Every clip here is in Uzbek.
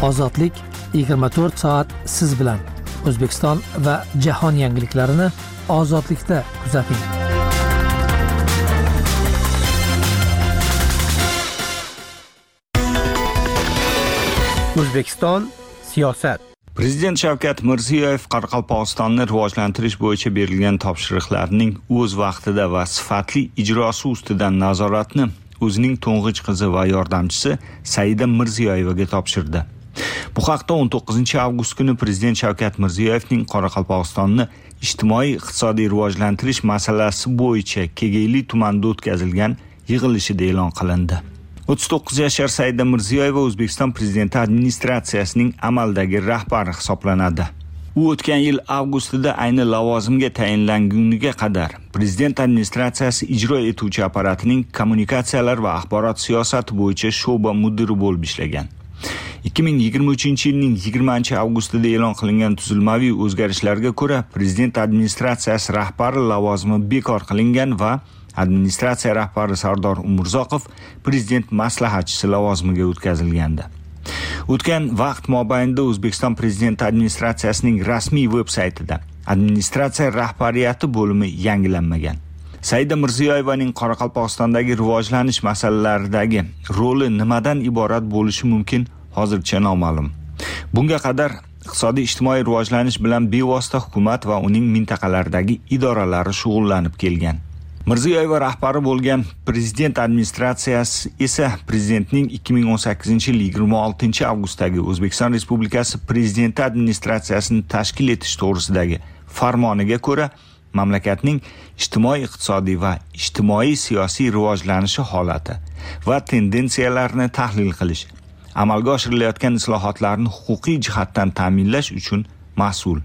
Ozodlik 24 soat siz bilan. O'zbekiston va jahon yangiliklarini ozodlikda kuzating. O'zbekiston siyosat. Prezident Shavkat Mirziyoyev Qoraqalpog'istonni rivojlantirish bo'yicha berilgan topshiriqlarning o'z vaqtida va sifatli ijrosi ustidan nazoratni o'zining to'ng'ich qizi va yordamchisi Saida Mirziyoyevaga topshirdi. Bu haqda 19 avgust kuni Prezident Shavkat Mirziyoyevning Qoraqalpog'istonni ijtimoiy-iqtisodiy rivojlantirish masalasi bo'yicha Kegeyli tumanida o'tkazilgan yig'ilishida e'lon qilindi. 39 yashar Saida Mirziyoyeva O'zbekiston Prezidenti administratsiyasining amaldagi rahbari hisoblanadi. U o'tgan yil avgustida ayni lavozimga tayinlanguniga qadar Prezident administratsiyasi ijro etuvchi apparatining kommunikatsiyalar va axborot siyosati bo'yicha sho'ba mudiri bo'lib ishlagan. 2023-yilning 20-avgustida e'lon qilingan tuzilmaviy o'zgarishlarga ko'ra Prezident administratsiyasi rahbari lavozimi bekor qilingan va administratsiya rahbari Sardor Umurzoqov Prezident maslahatchisi lavozimiga o'tkazilgandi. O'tgan vaqt mobaynida O'zbekiston Prezidenti administratsiyasining rasmiy veb-saytida administratsiya rahbariyati bo'limi yangilanmagan. Saida Mirziyoyevaning Qoraqalpog'istondagi rivojlanish masalalaridagi roli nimadan iborat bo'lishi mumkin hozircha noma'lum. Bunga qadar iqtisodiy ijtimoiy rivojlanish bilan bevosita hukumat va uning mintaqalardagi idoralari shug'ullanib kelgan. Mirziyoyeva rahbari bo'lgan Prezident administratsiyasi esa Prezidentning 2018-yil 26-avgustdagi O'zbekiston Respublikasi Prezidenti administratsiyasini tashkil etish to'g'risidagi farmoniga ko'ra mamlakatning ijtimoiy-iqtisodiy va ijtimoiy-siyosiy rivojlanishi holati va tendensiyalarini tahlil qilish, amalga oshirilayotgan islohotlarni huquqiy jihatdan ta'minlash uchun mas'ul.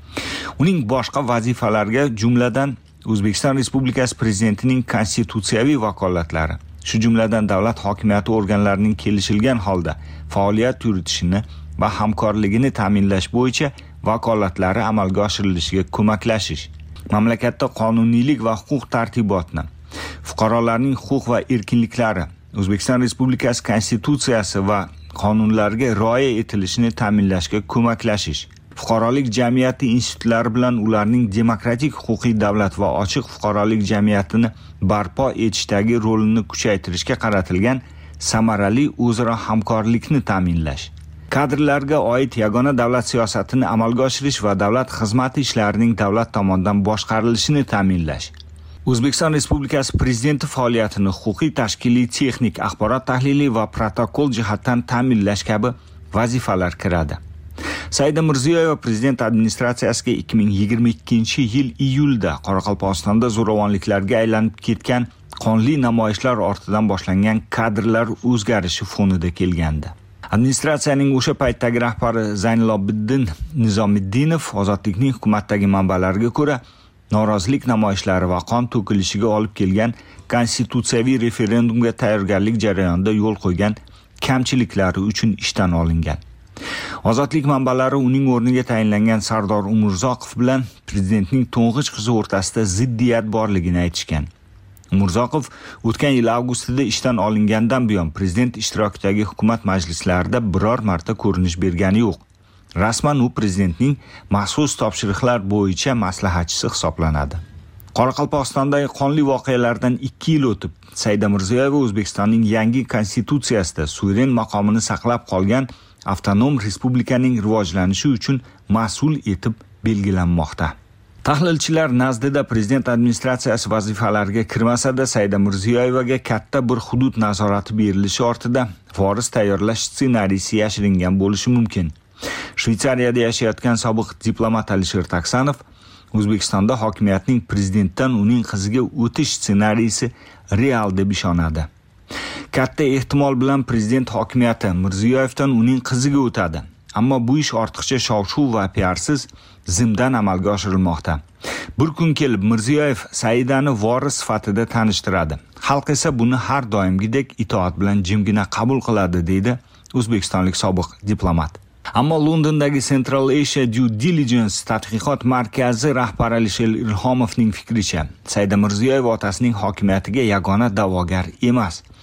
Uning boshqa vazifalariga jumladan O'zbekiston Respublikasi Prezidentining konstitutsiyaviy vakolatlari, shu jumladan davlat hokimiyati organlarining kelishilgan holda faoliyat yuritishini va hamkorligini ta'minlash bo'yicha vakolatlari amalga oshirilishiga ko'maklashish, mamlakatda qonuniylik va huquq tartibotni, fuqarolarning huquq va erkinliklari, O'zbekiston Respublikasi konstitutsiyasi va qonunlariga rioya etilishini ta'minlashga ko'maklashish, fuqarolik jamiyati institutlari bilan ularning demokratik huquqiy davlat va ochiq fuqarolik jamiyatini barpo etishdagi rolini kuchaytirishga qaratilgan samarali o'zaro hamkorlikni ta'minlash, kadrlarga oid yagona davlat siyosatini amalga oshirish va davlat xizmati ishlarining davlat tomonidan boshqarilishini ta'minlash, O'zbekiston Respublikasi Prezidenti faoliyatini huquqiy, tashkiliy, texnik, axborot tahliliy va protokol jihatdan ta'minlash kabi vazifalar kiradi. Saida Mirziyoyeva Prezident administratsiyasiga 2022-yil iyulda Qoraqalpog'istonda zo'ravonliklarga aylanib ketgan qonli namoyishlar ortidan boshlangan kadrlar o'zgarishi fonida kelgandi. Administratsiyaning o'sha paytdagi rahbari Zaynilobiddin Nizomiddinov ozodlikning hukumatdagi manbalariga ko'ra norozilik namoyishlari va qon to'kilishiga olib kelgan konstitutsiyaviy referendumga tayyorgarlik jarayonida yo'l qo'ygan kamchiliklari uchun ishdan olingan. Ozodlik manbalari uning o'rniga tayinlangan Sardor Umurzoqov bilan Prezidentning to'ng'ich qizi o'rtasida ziddiyat borligini aytishgan. Umurzoqov o'tgan yil avgustida ishdan olingandan buyon Prezident ishtirokidagi hukumat majlislarida biror marta ko'rinish bergani yo'q. Rasman u Prezidentning maxsus topshiriqlar bo'yicha maslahatchisi hisoblanadi. Qoraqalpog'istondagi qonli voqealardan 2 yil o'tib, Saida Mirziyoyeva O'zbekistonning yangi konstitutsiyasida suveren maqomini saqlab qolgan avtonom respublikaning rivojlanishi uchun mas'ul etib belgilanmoqda. Tahlilchilar nazdida Prezident administratsiyasi vazifalariga kirmasa-da Saida Mirziyoyevaga katta bir hudud nazorati berilishi ortida voris tayyorlash ssenariysi yashiringan bo'lishi mumkin. Shveysariyada yashayotgan sobiq diplomat Alisher Taksanov O'zbekistonda hokimiyatning prezidentdan uning qiziga o'tish ssenariysi real deb ishonadi. Katta ehtimol bilan prezident hokimiyati Mirziyoyevdan uning qiziga o'tadi. Ammo bu ish ortiqcha shov-shuv va piarsiz zimdan amalga oshirilmoqda. Bir kun kelib Mirziyoyev Saidani voris sifatida tanishtiradi. Xalq esa buni har doimgidek itoat bilan jimgina qabul qiladi, deydi o'zbekistonlik sobiq diplomat. Ammo Londondagi Central Asia Due Diligence tadqiqot markazi rahbari Alisher Ilhomovning fikricha, Saida Mirziyoyeva otasining hokimiyatiga yagona da'vogar emas.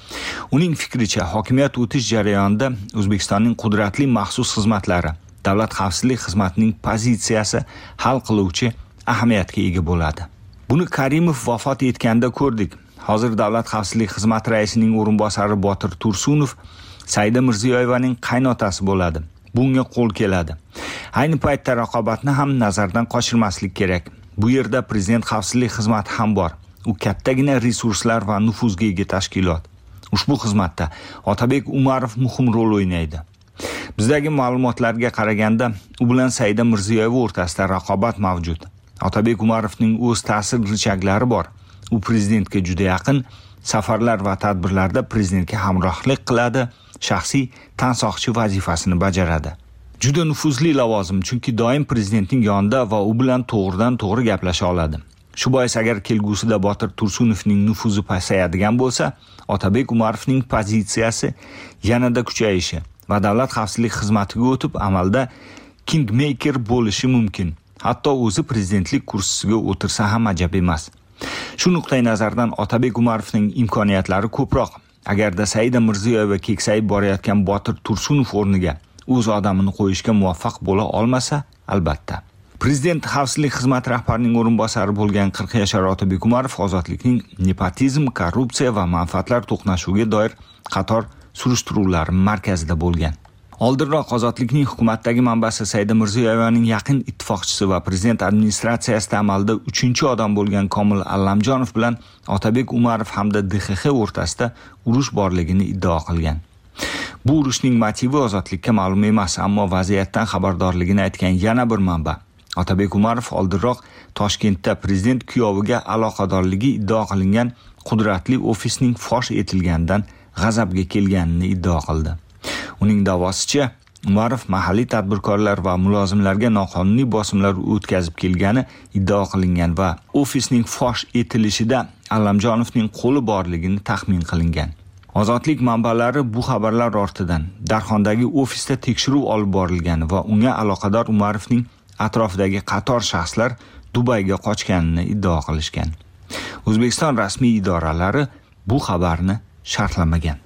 Uning fikricha, hokimiyat o'tish jarayonida O'zbekistonning qudratli maxsus xizmatlari, davlat xavfsizlik xizmatining pozitsiyasi hal qiluvchi ahamiyatga ega bo'ladi. Buni Karimov vafot etganda ko'rdik. Hozir davlat xavfsizlik xizmati raisining o'rinbosari Botir Tursunov Saida Mirziyoyevaning qaynotasi bo'ladi. Bunga qo'l keladi. Ayni paytda raqobatni ham nazardan qochirmaslik kerak. Bu yerda prezident xavfsizlik xizmati ham bor. U kattagina resurslar va nufuzga ega tashkilot. Ushbu xizmatda Otabek Umarov muhim rol o'ynaydi. Bizdagi ma'lumotlarga qaraganda, u bilan Saida Mirziyoyeva o'rtasida raqobat mavjud. Otabek Umarovning o'z ta'sir richaklari bor. U prezidentga juda yaqin, safarlar va tadbirlarda prezidentga hamrohlik qiladi, shaxsiy tansoqchi vazifasini bajaradi. Juda nufuzli lavozim, chunki doim prezidentning yonida va u bilan to'g'ridan-to'g'ri gaplasha oladi. Shu bois agar kelgusida Botir Tursunovning nufuzi pasayadigan bo'lsa, Otabek Umarovning pozitsiyasi yanada kuchayishi va davlat xavfsizlik xizmatiga o'tib amalda kingmaker bo'lishi mumkin. Hatto o'zi prezidentlik kursisiga o'tirsa ham ajab emas. Shu nuqtai nazardan Otabek Umarovning imkoniyatlari ko'proq. Agarda Saida Mirziyoyeva keksayib borayotgan Botir Tursunov o'rniga o'z odamini qo'yishga muvaffaq bo'la olmasa, albatta. Prezident xavfsizlik xizmati rahbarining o'rinbosari bo'lgan 40 yashar Otabek Umarov ozodlikning nepotizm, korrupsiya va manfaatlar to'qnashuviga doir qator surishtiruvlar markazida bo'lgan. Oldinroq ozodlikning hukumatdagi manbasi Saida Mirziyoyevaning yaqin ittifoqchisi va prezident administratsiyasida amalda 3-odam bo'lgan Komil Allamjonov bilan Otabek Umarov hamda DXX o'rtasida urush borligini iddao qilgan. Bu urushning motivi ozodlikka ma'lum emas, ammo vaziyatdan xabardorligini aytgan yana bir manba. Otabek Umarov oldinroq Toshkentda prezident kuyoviga aloqadorligi iddao qilingan qudratli ofisning fosh etilganidan g'azabga kelganini iddao qildi. Uning da'vosicha, Umarov mahalliy tadbirkorlar va mulozimlarga noqonuniy bosimlar o'tkazib kelgani iddao qilingan va ofisning fosh etilishida Allamjonovning qo'li borligini taxmin qilingan. Ozodlik manbalari bu xabarlar ortidan Darxondagi ofisda tekshiruv olib borilgani va unga aloqador Umarovning atrofidagi qator shaxslar Dubayga qochganini iddao qilishgan. O'zbekiston rasmiy idoralari bu xabarni sharhlamagan.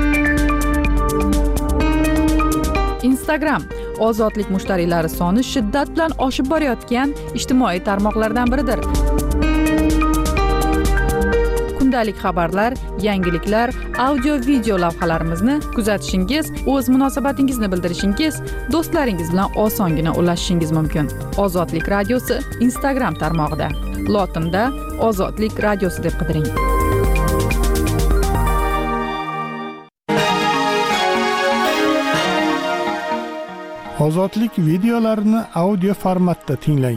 Instagram ozodlik mushtariylari soni shiddat bilan oshib borayotgan ijtimoiy tarmoqlardan biridir. Kundalik xabarlar, yangiliklar, audio-video lavhalarimizni kuzatishingiz, o'z munosabatingizni bildirishingiz, do'stlaringiz bilan osongina ulashishingiz mumkin. Ozodlik radiosi Instagram tarmog'ida. Lotinda Ozodlik radiosi deb qidiring. Ozodlik videolarini audio formatda tinglang.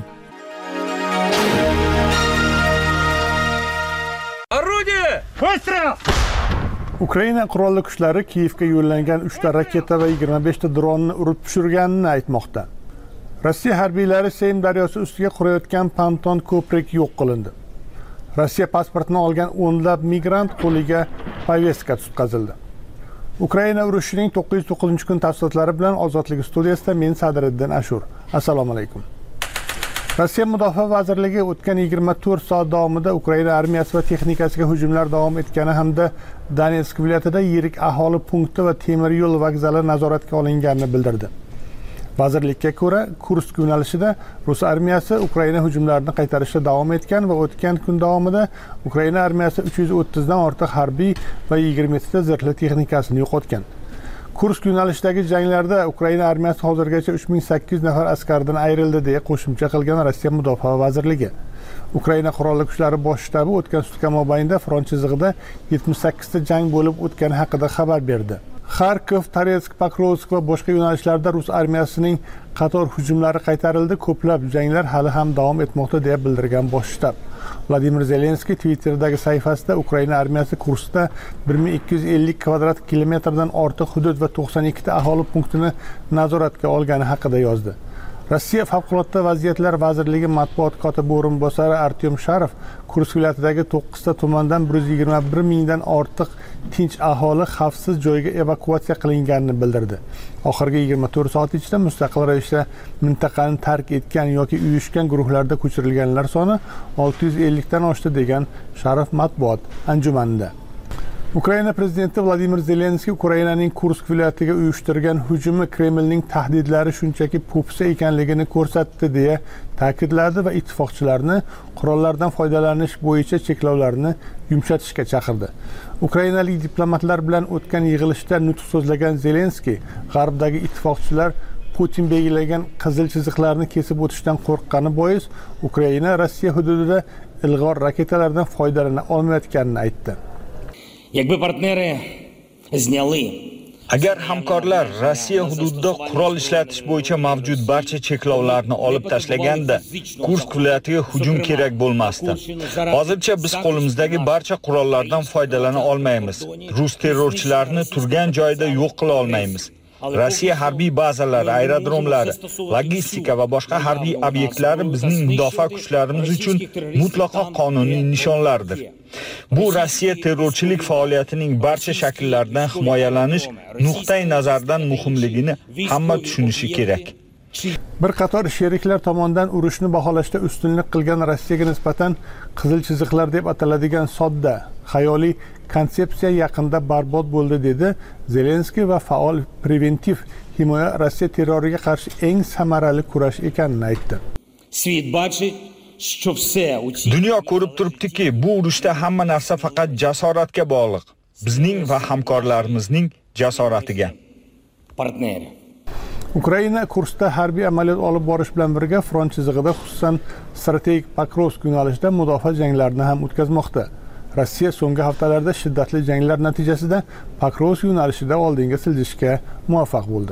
Орудие! Выстрел! Ukraina qurolli kuchlari Kiyevga yo'llangan 3 ta raketa va 25 ta dronni urib tushirganini aytmoqda. Rossiya harbiylari Seym daryosi ustiga qurayotgan ponton ko'prik yo'q qilindi. Rossiya pasportini olgan o'nlab migrant qo'liga poveska tutqazildi. Ukraina urushining 909 kun tafsilotlari bilan Ozodlik studiyasida men Sadriddin Ashur. Assalomu alaykum. Rossiya Mudofaa vazirligi o'tgan 24 soat davomida Ukraina armiyasi va texnikasiga hujumlar davom etgani hamda Donetsk viloyatida yirik aholi punkti va temir yo'l vokzali nazoratga olinganini bildirdi. Vazirlikka ko'ra, Kursk yo'nalishida Rus armiyasi Ukraina hujumlarini qaytarishda davom etgan va o'tgan kun davomida Ukraina armiyasi 330 dan ortiq harbiy va 27 ta zirhli texnikasini yo'qotgan. Kursk yo'nalishidagi janglarda Ukraina armiyasi hozirgacha 3800 nafar askardan ayrildi deya qo'shimcha qilgan Rossiya Mudofaa vazirligi. Ukraina qurolli kuchlari bosh shtabi o'tgan sutka mobaynida front chizig'ida 78 ta jang bo'lib o'tgani haqida xabar berdi. Kharkov, Toretsk, Pokrovsk va boshqa yo'nalishlarda Rus armiyasining qator hujumlari qaytarildi. Ko'plab janglar hali ham davom etmoqda deya bildirgan bosh shtab. Vladimir Zelenskiy Twitter'dagi sahifasida Ukraina armiyasi Kurskda 1250 kvadrat kilometrdan ortiq hudud va 92 ta aholi punktini nazoratga olgani haqida yozdi. Rossiya Favqulodda vaziyatlar vazirligi matbuot kotibi o'rinbosari Artyom Sharov Kursk viloyatidagi 9 ta tumandan 121 mingdan ortiq tinch aholi xavfsiz joyga evakuatsiya qilinganini bildirdi. Oxirgi 24 soat ichida mustaqil ravishda mintaqani tark etgan yoki uyushgan guruhlarda ko'chirilganlar soni 650 dan oshdi degan Sharov matbuot anjumanida. Ukraina prezidenti Vladimir Zelenskiy Ukrainaning Kursk viloyatiga uyushtirgan hujumi Kremlning tahdidlari shunchaki po'pisa ekanligini ko'rsatdi deya ta'kidladi va ittifoqchilarni qurollardan foydalanish bo'yicha cheklovlarni yumshatishga chaqirdi. Ukrainalik diplomatlar bilan o'tgan yig'ilishda nutq so'zlagan Zelenskiy g'arbdagi ittifoqchilar Putin belgilagan qizil chiziqlarni kesib o'tishdan qo'rqqani bois Ukraina Rossiya hududida ilg'or raketalardan foydalana olmayotganini aytdi. Якби партнери зняли Agar hamkorlar Rossiya hududida qurol ishlatish bo'yicha mavjud barcha cheklovlarni olib tashlaganda, Kursk viloyatiga hujum kerak bo'lmasdi. Hozircha biz qo'limizdagi barcha qurollardan foydalana olmaymiz. Rus terrorchilarini turgan joyida yo'q qila olmaymiz. Rossiya harbiy bazalari, aerodromlari, logistika va boshqa harbiy obyektlari bizning mudofaa kuchlarimiz uchun mutlaqo qonuniy nishonlardir. Bu Rossiya terrorchilik faoliyatining barcha shakllaridan himoyalanish nuqtai nazaridan muhimligini hamma tushunishi kerak. Bir qator sheriklar tomonidan urushni baholashda ustunlik qilgan Rossiyaga nisbatan qizil chiziqlar deb ataladigan sodda, xayoliy konsepsiya yaqinda barbod bo'ldi dedi Zelenskiy va faol preventiv himoya Rossiya terroriga qarshi eng samarali kurash ekanini aytdi. Dunyo ko'rib turibdiki, bu urushda hamma narsa faqat jasoratga bog'liq. Bizning va hamkorlarimizning jasoratiga. Ukraina Kurskda harbiy amaliyot olib borish bilan birga front chizig'ida, xususan strategik Pokrovsk yo'nalishida mudofaa janglarini ham o'tkazmoqda. Rossiya so'nggi haftalarda shiddatli janglar natijasida Pokrovsk yo'nalishida oldinga siljishga muvaffaq bo'ldi.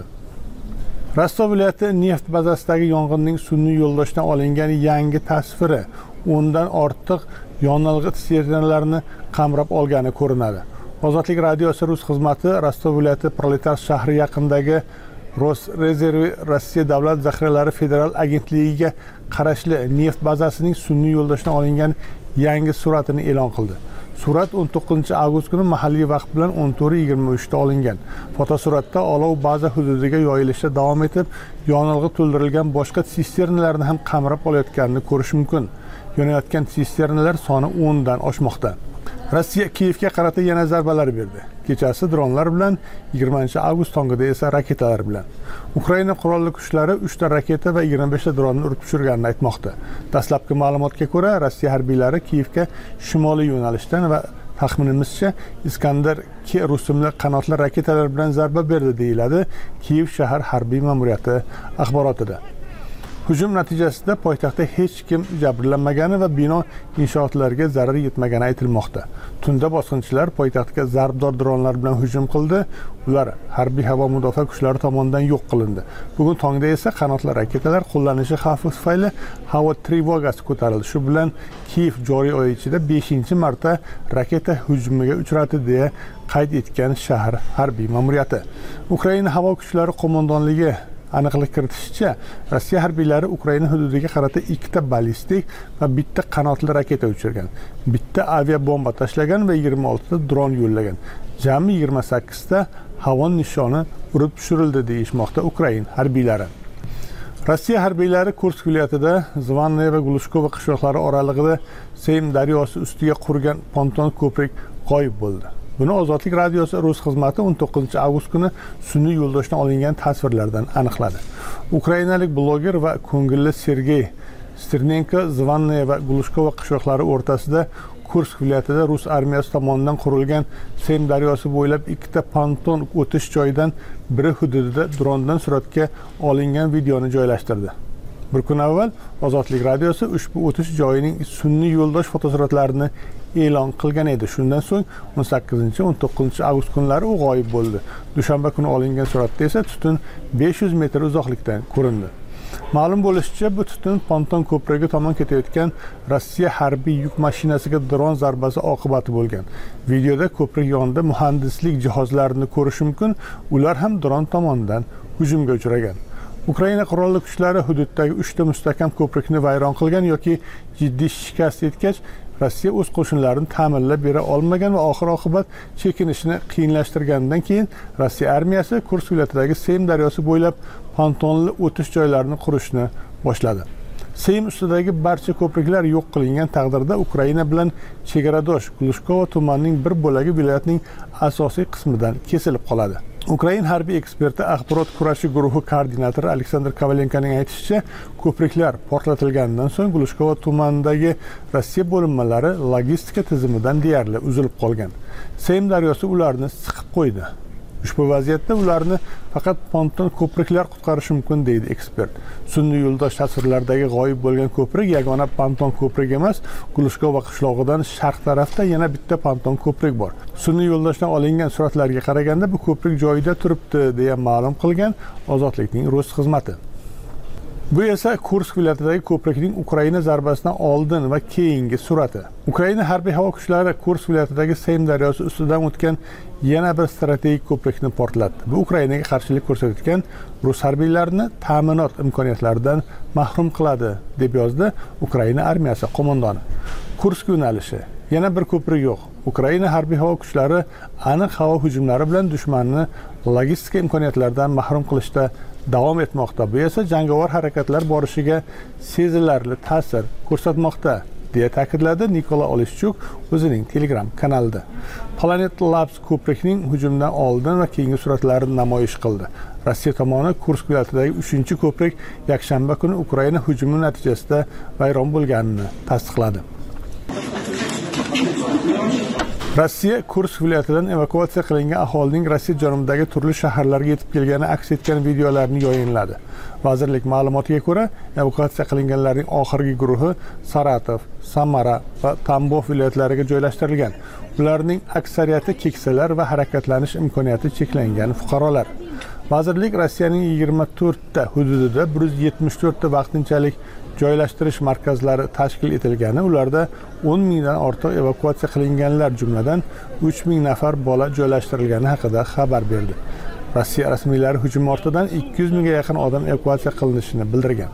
Rostov viloyati neft bazasidagi yong'inning sun'iy yo'ldoshdan olingan yangi tasviri 10 dan ortiq yonilg'i tsisternalarini qamrab olgani ko'rinadi. Ozodlik radiosi rus xizmati Rostov viloyati Proletar shahri yaqinidagi Rosrezervi Rossiya davlat zaxiralari federal agentligiga qarashli neft bazasining sun'iy yo'ldoshdan olingan yangi suratini e'lon qildi. Surat 19-avgust kuni mahalliy vaqt bilan 14:23 da olingan. Fotosuratda olov baza hududiga yoyilishda davom etib, yonilg'i to'ldirilgan boshqa sisternalarni ham qamrab olayotganini ko'rish mumkin. Yonayotgan sisternalar soni 10 dan oshmoqda. Rossiya Kiyevga qarata yana zarbalar berdi. Kechasi dronlar bilan, 20-avgust tongida esa raketalar bilan. Ukraina qurolli kuchlari 3 ta raketa va 25 ta dronni urib tushirganini aytmoqda. Dastlabki ma'lumotga ko'ra, Rossiya harbiylari Kiyevga shimoliy yo'nalishdan va taxminimizcha Iskandar 2 rusumli qanotli raketalar bilan zarba berdi deyiladi Kiyev shahar harbiy ma'muriyati axborotida. Hujum natijasida poytaxtda hech kim jabrlanmagani va bino inshootlariga zarar yetmagani aytilmoqda. Tunda bosqinchilar poytaxtga zarbdor dronlar bilan hujum qildi. Ular harbiy havo mudofaa kuchlari tomonidan yo'q qilindi. Bugun tongda esa qanotli raketalar qo'llanilishi xavfi tufayli havo trevogasi ko'tarildi. Shu bilan Kiyev joriy oy ichida 5-marta raketa hujumiga uchradi deya qayd etgan shahar harbiy ma'muriyati. Ukraina havo kuchlari qo'mondonligi aniqlik kiritishicha, Rossiya harbiylari Ukraina hududiga qarata 2 ta ballistik va 1 ta qanotli raketa uchirgan, 1 ta aviabomba tashlagan va 26 ta dron yo'llagan. Jami 28 ta havo nishoni urib tushirildi deyishmoqda Ukraina harbiylari. Rossiya harbiylari Kursk viloyatida Zvannoye va Glushkova qishloqlari oralig'ida Seym daryosi ustiga qurgan ponton ko'prik g'oyib bo'ldi. Buni Ozodlik radiosi rus xizmati 19-avgust kuni sun'iy yo'ldoshdan olingan tasvirlardan aniqladi. Ukrainalik bloger va ko'ngilli Sergey Stirnenko Zvannoye va Glushkova qishloqlari o'rtasida Kursk viloyatida rus armiyasi tomonidan qurilgan Seym daryosi bo'ylab 2 ta ponton o'tish joyidan biri hududida drondan suratga olingan videoni joylashtirdi. Bir kun avval Ozodlik radiosi ushbu o'tish joyining sun'iy yo'ldosh fotosuratlarini e'lon qilgan edi. Shundan so'ng 18-19-avgust kunlari u g'oyib bo'ldi. Dushanba kuni olingan suratda esa tutun 500 metr uzoqlikdan ko'rindi. Ma'lum bo'lishicha, bu tutun ponton ko'prigi tomon ketayotgan Rossiya harbiy yuk mashinasiga dron zarbasi oqibati bo'lgan. Videoda ko'prik yonida muhandislik jihozlarini ko'rish mumkin. Ular ham dron tomonidan hujumga uchragan. Ukraina qurolli kuchlari hududdagi 3 ta mustahkam ko'prikni vayron qilgan yoki jiddiy shikast yetkach, Rossiya o'z qo'shinlarini ta'minlab bera olmagan va oxir-oqibat chekinishni qiyinlashtirgandan keyin Rossiya armiyasi Kursk viloyatidagi Seym daryosi bo'ylab pontonli o'tish joylarini qurishni boshladi. Seym ustidagi barcha ko'priklar yo'q qilingan taqdirda Ukraina bilan chegaradosh Glushkovo tumanining bir bo'lagi viloyatning asosiy qismidan kesilib qoladi. Ukraina harbiy eksperti axborot kurashi guruhi koordinatori Aleksandr Kovalenkoning aytishicha, ko'priklar portlatilganidan so'ng Glushkovo tumanidagi Rossiya bo'linmalari logistika tizimidan deyarli uzilib qolgan. Seym daryosi ularni siqib qo'ydi. Ushbu vaziyatda ularni faqat ponton ko'priklar qutqarishi mumkin deydi ekspert. Sun'iy yo'ldosh tasvirlardagi g'oyib bo'lgan ko'prik yagona ponton ko'prik emas, Glushkovo qishlog'idan sharq tarafda yana bitta ponton ko'prik bor. Sun'iy yo'ldoshdan olingan suratlarga qaraganda bu ko'prik joyida turibdi, deya ma'lum qilgan Ozodlikning Rus xizmati. Bu esa Kursk viloyatidagi ko'prikning Ukraina zarbasidan oldin va keyingi surati. Ukraina harbiy havo kuchlari Kursk viloyatidagi Seym daryosi ustidan o'tgan yana bir strategik ko'prikni portlatdi. Bu Ukrainaga qarshilik ko'rsatayotgan rus harbiylarini ta'minot imkoniyatlaridan mahrum qiladi, deb yozdi Ukraina armiyasi qo'mondoni. Kursk yo'nalishi yana bir ko'prik yo'q. Ukraina harbiy havo kuchlari aniq havo hujumlari bilan dushmanni logistika imkoniyatlaridan mahrum qilishda davom etmoqda. Bu esa jangovar harakatlar borishiga sezilarli ta'sir ko'rsatmoqda, deya ta'kidladi Nikola Oleshchuk o'zining Telegram kanalida. Planet Labs ko'prikning hujumdan oldin va keyingi suratlarini namoyish qildi. Rossiya tomoni Kursk viloyatidagi 3-ko'prik yakshanba kuni Ukraina hujumi natijasida vayron bo'lganini tasdiqladi. Rossiya Kursk viloyatidan evakuatsiya qilingan aholining Rossiya janubidagi turli shaharlarga yetib kelgani aks etgan videolarni yayinladi. Vazirlik ma'lumotiga ko'ra, evakuatsiya qilinganlarning oxirgi guruhi Saratov, Samara va Tambov viloyatlariga joylashtirilgan. Ularning aksariyati keksalar va harakatlanish imkoniyati cheklangan fuqarolar. Vazirlik Rossiyaning 24 ta hududida 174 ta vaqtinchalik joylashtirish markazlari tashkil etilgani, ularda 10 mingdan ortiq evakuatsiya qilinganlar, jumladan 3 ming nafar bola joylashtirilgani haqida xabar berdi. Rossiya rasmiylari hujum ortidan 200 mingga yaqin odam evakuatsiya qilinishini bildirgan.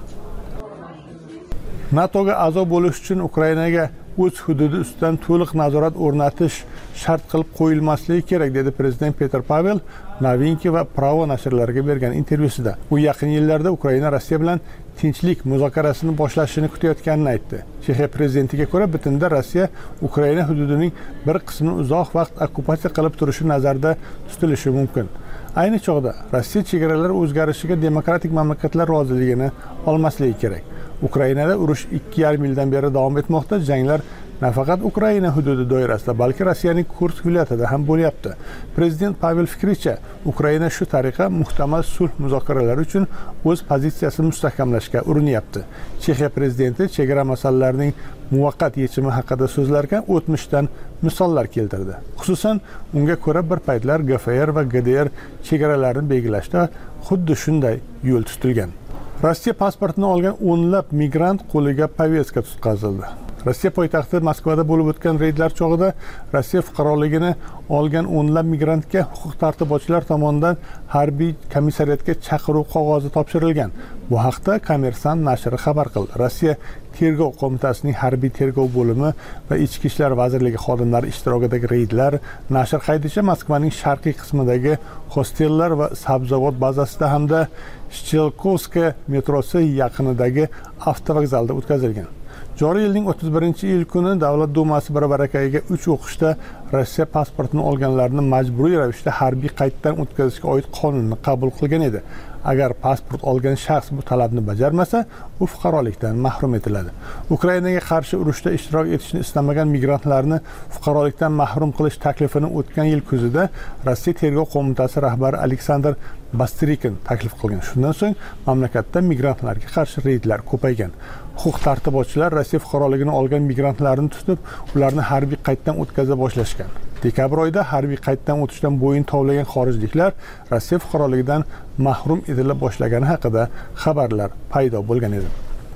NATOga a'zo bo'lish uchun Ukrainaga o'z hududi ustidan to'liq nazorat o'rnatish shart qilib qo'yilmasligi kerak, dedi prezident Petr Pavel Novinki va Pravo nashrlariga bergan intervyusida. U yaqin yillarda Ukraina Rossiya bilan tinchlik muzokarasini boshlashini kutayotganini aytdi. Chexiya prezidentiga ko'ra, bitimda Rossiya Ukraina hududining bir qismini uzoq vaqt okkupatsiya qilib turishi nazarda tutilishi mumkin. Ayni chog'da Rossiya chegaralar o'zgarishiga demokratik mamlakatlar roziligini olmasligi kerak. Ukrainada urush 2,5 yildan beri davom etmoqda. Janglar nafaqat Ukraina hududi doirasida, balki Rossiyaning Kursk viloyatida ham bo'lyapti. Prezident Pavel fikricha, Ukraina shu tariqa muhtamal sulh muzokaralari uchun o'z pozitsiyasini mustahkamlashga urinyapti. Chexiya prezidenti chegara masalalarining muvaqqat yechimi haqida so'zlarkan o'tmishdan misollar keltirdi. Xususan, unga ko'ra bir paytlar GFR va GDR chegaralarini belgilashda xuddi shunday yo'l tutilgan. Rossiya pasportini olgan o'nlab migrant qo'liga poveska tutqazildi. Rossiya poytaxti Moskvada bo'lib o'tgan reydlar chog'ida Rossiya fuqaroligini olgan o'nlab migrantga huquq-tartibotchilar tomonidan harbiy komissariyatga chaqiruv qog'ozi topshirilgan. Bu haqda Kommersant nashri xabar qildi. Rossiya Tergov qo'mitasining harbiy tergov bo'limi va Ichki ishlar vazirligi xodimlari ishtirokidagi reydlar, nashr qaydishicha, Moskvaning sharqiy qismidagi hostellar va sabzavot bazasida hamda Shchelkovskaya metrosi yaqinidagi avtovokzalda o'tkazilgan. Joriy yilning 31-iyul kuni Davlat dumasi barakayiga 3 o'qishda Rossiya pasportini olganlarni majburiy ravishda harbiy qayddan o'tkazishga oid qonunni qabul qilgan edi. Agar pasport olgan shaxs bu talabni bajarmasa, u fuqarolikdan mahrum etiladi. Ukrainaga qarshi urushda ishtirok etishni istamagan migrantlarni fuqarolikdan mahrum qilish taklifini o'tgan yil kuzida Rossiya Tergov qo'mitasi rahbari Aleksandr Bastrykin taklif qilgan. Shundan so'ng mamlakatda migrantlarga qarshi reydlar ko'paygan. Huquq-tartibotchilar Rossiya fuqaroligini olgan migrantlarni tutib, ularni harbiy qayddan o'tkaza boshlashgan. Dekabr oyida harbiy qayddan o'tishdan bo'yin tovlagan xorijliklar Rossiya fuqaroligidan mahrum etila boshlagani haqida xabarlar paydo bo'lgan edi.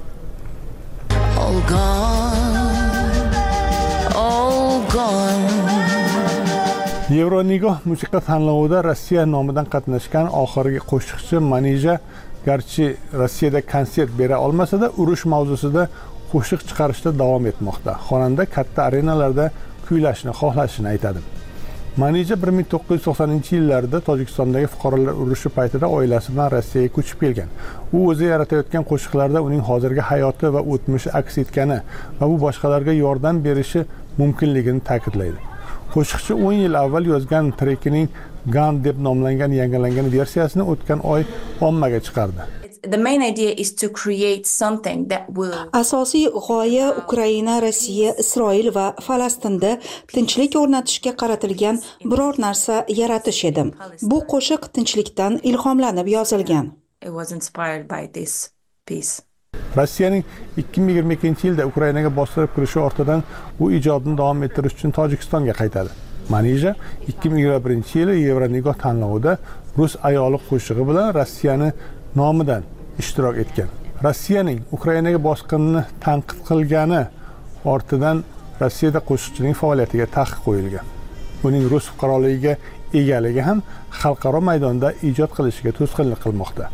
Euronigoh musiqa tanlovida Rossiya nomidan qatnashgan oxirgi qo'shiqchi Manija garchi Rossiyada konsert bera olmasa-da, urush mavzusida qo'shiq chiqarishda davom etmoqda. Xonanda katta arenalarda kuylashni xohlashini aytadi. Manija 1990-yillarda Tojikistondagi fuqarolar urushi paytida oilasi bilan Rossiyaga ko'chib kelgan. U o'zi yaratayotgan qo'shiqlarda uning hozirgi hayoti va o'tmishi aks etgani va bu boshqalarga yordam berishi mumkinligini ta'kidlaydi. Qo'shiqchi 10 yil avval yozgan trekining Gun deb nomlangan yangilangan versiyasini o'tgan oy ommaga chiqardi. The main idea is to create something that will Asosiy g'oya Ukraina, Rossiya, Isroil va Falastinda tinchlik o'rnatishga qaratilgan biror narsa yaratish edi. Bu qo'shiq tinchlikdan ilhomlanib yozilgan. It was inspired by this piece. Rossiyaning 2022-yilda Ukrainaga bostirib kirishi ortidan u ijodini davom ettirish uchun Tojikistonga qaytadi. Manija 2021-yili Yevronigoh tanlovida rus ayoli qo'shig'i bilan Rossiyani nomidan ishtirok etgan. Rossiyaning Ukrainaga bosqinni tanqid qilgani ortidan Rossiyada qo'shiqchining faoliyatiga taqiq qo'yilgan. Uning rus fuqaroligiga egaligi ham xalqaro maydonda ijod qilishiga to'sqinlik qilmoqda.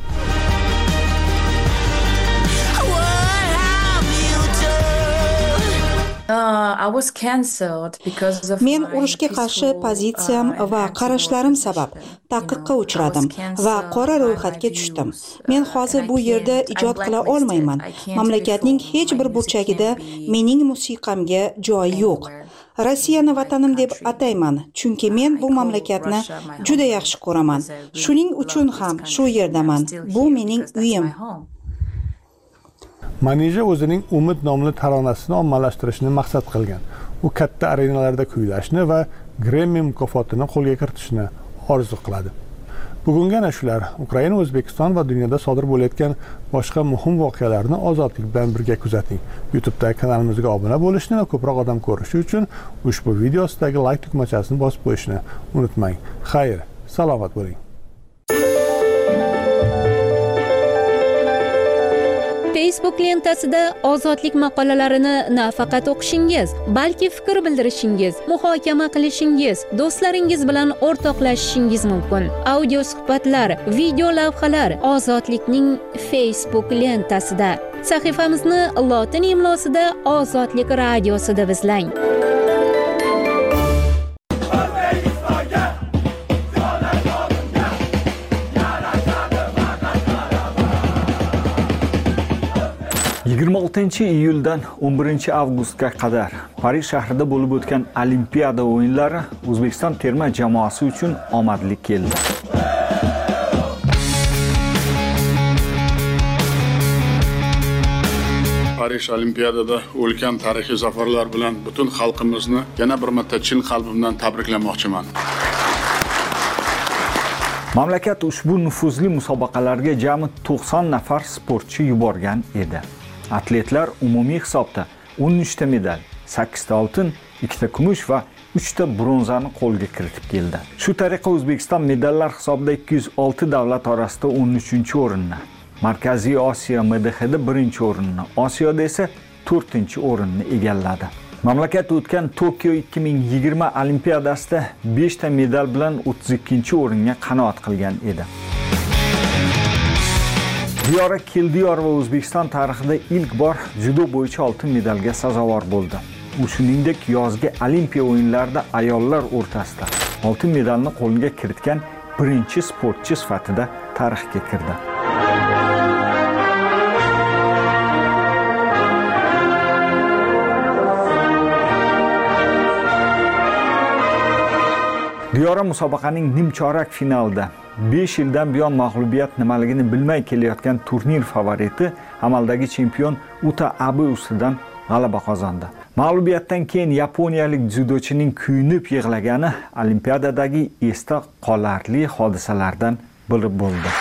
I was cancelled because of Men urushga qarshi pozitsiyam va qarashlarim sabab taqiqqa uchradim va qora ro'yxatga tushdim. Men hozir bu yerda ijod qila olmayman. Mamlakatning hech bir burchagida mening musiqamga joy yo'q. Rossiyani vatanim deb atayman, chunki men bu mamlakatni juda yaxshi ko'raman. Shuning uchun ham shu yerdaman. Bu mening uyim. Manija o'zining Umid nomli taronasini ommalashtirishni maqsad qilgan. U katta arenalarda kuylashni va Grammy mukofotini qo'lga kiritishni orzu qiladi. Bugungi ana shular Ukraina, O'zbekiston va dunyoda sodir bo'layotgan boshqa muhim voqealarni ozodlik bilan birga kuzating. YouTube'dagi kanalimizga obuna bo'lishni va ko'proq odam ko'rishi uchun ushbu video ostidagi like tugmachasini bosib qo'yishni unutmang. Xayr, salomat bo'ling. Facebook lentasida ozodlik maqolalarini nafaqat o'qishingiz, balki fikr bildirishingiz, muhokama qilishingiz, do'stlaringiz bilan o'rtoqlashishingiz mumkin. Audio suhbatlar, video lavhalar ozodlikning Facebook lentasida. Sahifamizni lotin imlosida Ozodlik radiosida izlang. iyuldan 11 avgustga qadar Parij shahrida bo'lib o'tgan Olimpiada o'yinlari O'zbekiston terma jamoasi uchun omadli keldi. Parij Olimpiadada ulkan tarixiy zafarlar bilan butun xalqimizni yana bir marta chin qalbimdan tabriklamoqchiman. Mamlakat ushbu nufuzli musobaqalarga jami 90 nafar sportchi yuborgan edi. Atletlar umumiy hisobda 13 ta medal, 8 ta oltin, 2 ta kumush va 3 ta bronzani qo'lga kiritib keldi. Shu tariqa O'zbekiston medallar hisobida 206 davlat orasida 13-o'rinni, Markaziy Osiyo MDHda 1-o'rinni, Osiyoda esa 4-o'rinni egalladi. Mamlakat o'tgan Tokio 2020 Olimpiadasida 5 ta medal bilan 32-o'ringa qanoat qilgan edi. Diyora Keldiyor va O'zbekiston tarixida ilk bor judo bo'yicha oltin medalga sazovor bo'ldi. U shuningdek yozgi Olimpiya o'yinlarida ayollar o'rtasida oltin medalni qo'lga kiritgan birinchi sportchi sifatida tarixga kirdi. Diyora musobaqaning nimchorak finalida 5 yildan buyon mag'lubiyat nimaligini bilmay kelayotgan turnir favoriti amaldagi chempion Uta Abe ustidan g'alaba qozondi. Mag'lubiyatdan keyin yaponiyalik dzyudochining kuyunib yig'lagani Olimpiadadagi esda qolarli hodisalardan biri bo'ldi.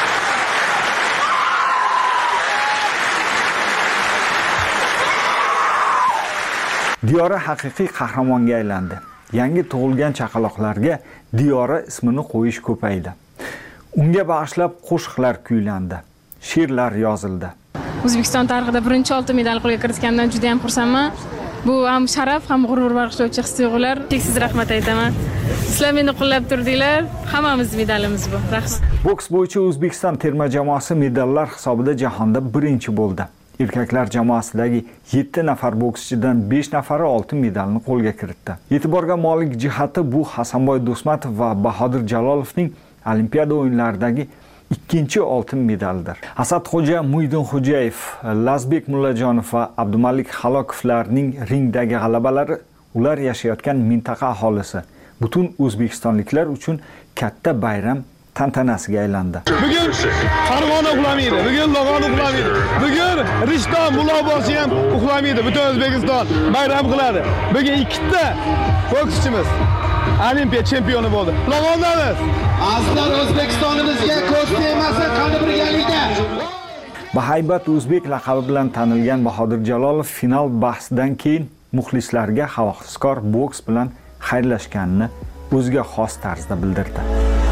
Diyora haqiqiy qahramonga aylandi. Yangi tug'ilgan chaqaloqlarga Diyora ismini qo'yish ko'paydi. Unga bag'ishlab qo'shiqlar kuylandi, she'rlar yozildi. O'zbekiston tarixida birinchi oltin medal qo'lga kiritgandan juda ham xursandman. Bu ham sharaf, ham g'urur bag'ishlovchi his-tuyg'ular. Cheksiz rahmat aytaman. Sizlar meni qo'llab turdinglar. Hammamiz medalimiz bu. Rahmat. Boks bo'yicha O'zbekiston terma jamoasi medallar hisobida jahonda birinchi bo'ldi. Erkaklar jamoasidagi 7 nafar bokschidan 5 nafari oltin medalni qo'lga kiritdi. E'tiborga molik jihati bu Hasanboy Do'stmatov va Bahodir Jalolovning Olimpiada o'yinlaridagi ikkinchi oltin medaldir. Asadxo'ja Muydinxo'jayev, Lazbek Mullajonov va Abdumalik Halokovlarning ringdagi g'alabalari ular yashayotgan mintaqa aholisi, butun o'zbekistonliklar uchun katta bayram tantanasiga aylandi. Bugun Farg'ona uxlamaydi, bugun Log'on uxlamaydi, bugun Rishton Buloboshi ham uxlamaydi. Butun O'zbekiston bayram qiladi. Bugun ikkita bokschimiz Olimpiya chempioni bo'ldi. Log'ondamiz. Azizlar, O'zbekistonimizga ko'z tegmasa qani birgalikda. Bahaybat o'zbek laqabi bilan tanilgan Bahodir Jalolov final bahsidan keyin muxlislarga havaskor boks bilan xayrlashganini o'ziga xos tarzda bildirdi.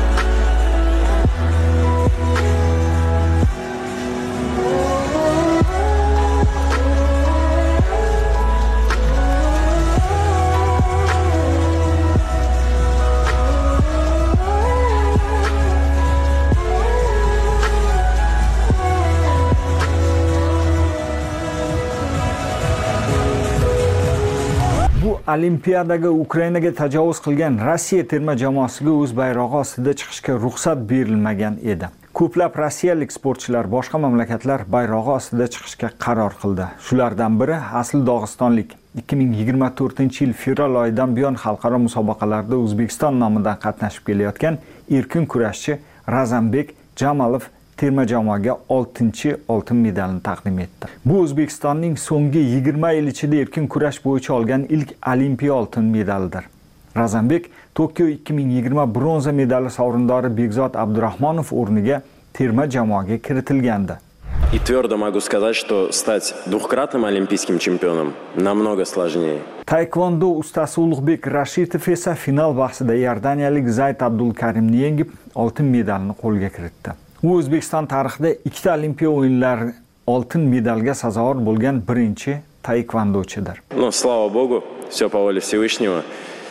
Olimpiadaga Ukrainaga tajovuz qilgan Rossiya terma jamoasiga o'z bayrog'i ostida chiqishga ruxsat berilmagan edi. Ko'plab rossiyalik sportchilar boshqa mamlakatlar bayrog'i ostida chiqishga qaror qildi. Shulardan biri asl Dog'istonlik. 2024-yil fevral oyidan buyon xalqaro musobaqalarda O'zbekiston nomidan qatnashib kelayotgan erkin kurashchi Razanbek Jamalov terma jamoaga 6-chi oltin medalni taqdim etdi. Bu O'zbekistonning so'nggi 20 yil ichida erkin kurash bo'yicha olgan ilk olimpiya oltin medalidir. Razanbek Tokio 2020 bronza medali sovrindori Bekzod Abdurahmonov o'rniga terma jamoaga kiritilgandi. И твердо могу сказать, что стать двухкратным олимпийским чемпионом намного сложнее. Taekwondo ustasi Ulug'bek Rashidov esa final bahsida Iordaniyalik Zayd Abdulkarimni yengib oltin medalni qo'lga kiritdi. U O'zbekiston tarixida 2 olimpiya o'yinlari oltin medalga sazovor bo'lgan birinchi taekvondochidir. Ну, слава Богу, все по воле Всевышнего.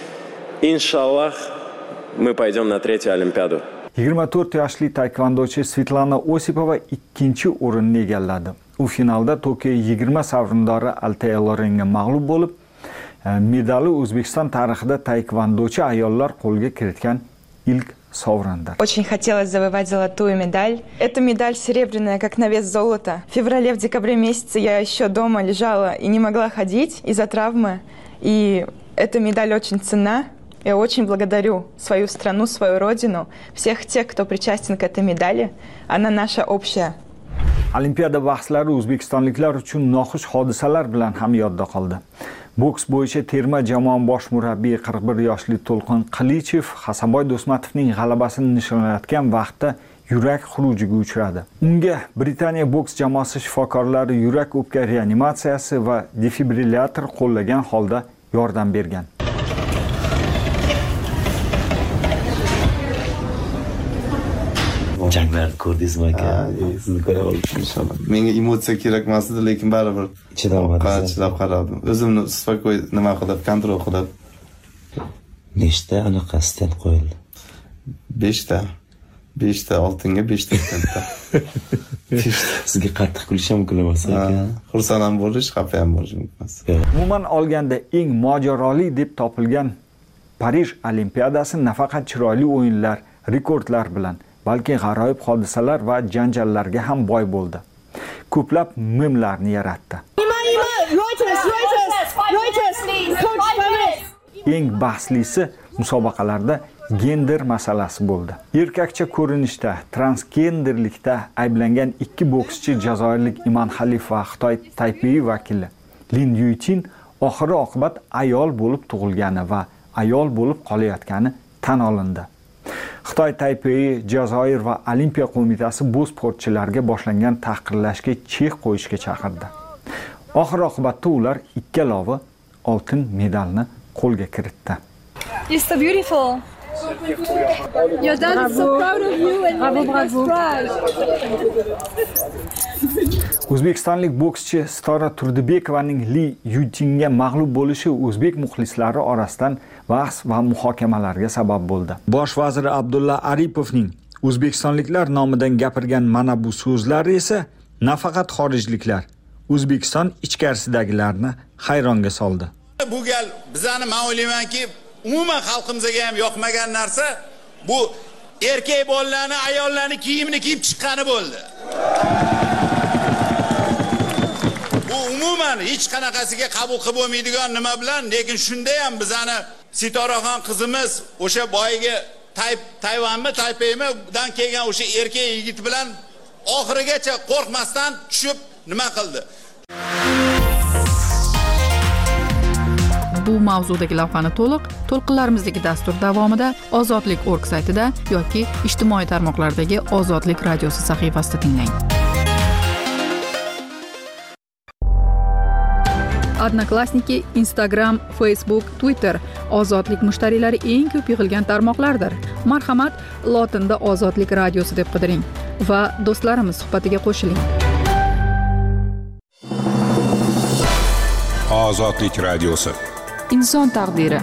Иншаллах, мы пойдем на 3-ю Олимпиаду. 24 yoshli taekvondochi Svetlana Osipova 2-chi o'rinni egalladi. U finalda Tokio 20 sovrindori Altay Lorenga mag'lub bo'lib, medali O'zbekiston tarixida taekvondochi ayollar qo'lga kiritgan ilk sovrindir. Очень хотелось завоевать золотую медаль. Эта медаль серебряная, как на вес золота. В феврале, в декабре месяце я еще дома лежала и не могла ходить из-за травмы. И эта медаль очень ценна. Я очень благодарю свою страну, свою родину, всех тех, кто причастен к этой медали. Она наша общая. Olimpiada bahslari o'zbekistonliklar uchun noxush hodisalar bilan ham yodda qoldi. Boks bo'yicha terma jamoa bosh murabbiyi 41 yoshli To'lqin Qilichev Hasanboy Do'stmatovning g'alabasini nishonlayotgan vaqtda yurak xurujiga uchradi. Unga Britaniya boks jamoasi shifokorlari yurak o'pka reanimatsiyasi va defibrillator qo'llagan holda yordam bergan. Janglarni ko'rdingizmi aka? Sizni ko'ra oldim inshaalloh. Menga emotsiya kerak emas edi, lekin baribir chidab qaradim. O'zimni spok'oy nima qilib, kontrol qilib. Nechta anaqa stent qo'yildi? 5 ta. 5 ta oltinga 5 ta stentda. Sizga qattiq kulish ham mumkin emas aka. Xursand ham bo'lish, xafa ham bo'lish mumkin emas. Umuman olganda eng mojaroli deb topilgan Parij Olimpiadasi nafaqat chiroyli o'yinlar, rekordlar bilan balki g'aroyib hodisalar va janjallarga ham boy bo'ldi. Ko'plab memlarni yaratdi. Eng bahslisi musobaqalarda gender masalasi bo'ldi. Erkakcha ko'rinishda, transgenderlikda ayblangan 2 bokschi Jazoirlik Iman Xalif va Xitoy Taipei vakili Lin Yutin oxiri oqibat ayol bo'lib tug'ilgani va ayol bo'lib qolayotgani tan olindi. Xitoy Taipei, Jazoir va Olimpiya qo'mitasi bu sportchilarga boshlangan tahqirlashga chek qo'yishga chaqirdi. Oxir oqibatda ular ikkalovi oltin medalni qo'lga kiritdi. You're so beautiful. Your dad is so proud of you and you're big prize. O'zbekistonlik bokschi Stora Turdibekovaning Li Yutinga mag'lub bo'lishi o'zbek muxlislari orasidan bahs va muhokamalarga sabab bo'ldi. Bosh vazir Abdulla Aripovning O'zbekistonliklar nomidan gapirgan mana bu so'zlari esa nafaqat xorijliklar, O'zbekiston ichkarisidagilarni hayronga soldi. Bu gal bizani men o'ylaymanki, umuman xalqimizga ham yoqmagan narsa bu erkak bolalarni, ayollarni kiyimini kiyib chiqqani bo'ldi. Bu umuman hech qanaqasiga qabul qilib bo'lmaydigan nima bilan, lekin shunda ham bizani Sitoraxon qizimiz o'sha boyiga Tayvanmi, Taypeymidan kelgan o'sha erkak yigit bilan oxirigacha qo'rqmasdan tushib nima qildi. Bu mavzudagi lavhani to'lqinlarimizdagi dastur davomida Ozodlik.org saytida yoki ijtimoiy tarmoqlardagi Ozodlik radiosi sahifasida tinglang. Odnoklassniki, Instagram, Facebook, Twitter Ozodlik mushtariylari eng ko'p yig'ilgan tarmoqlardir. Marhamat, lotinda Ozodlik radiosi deb qidiring va do'stlarimiz suhbatiga qo'shiling. Ozodlik radiosi. Inson taqdiri.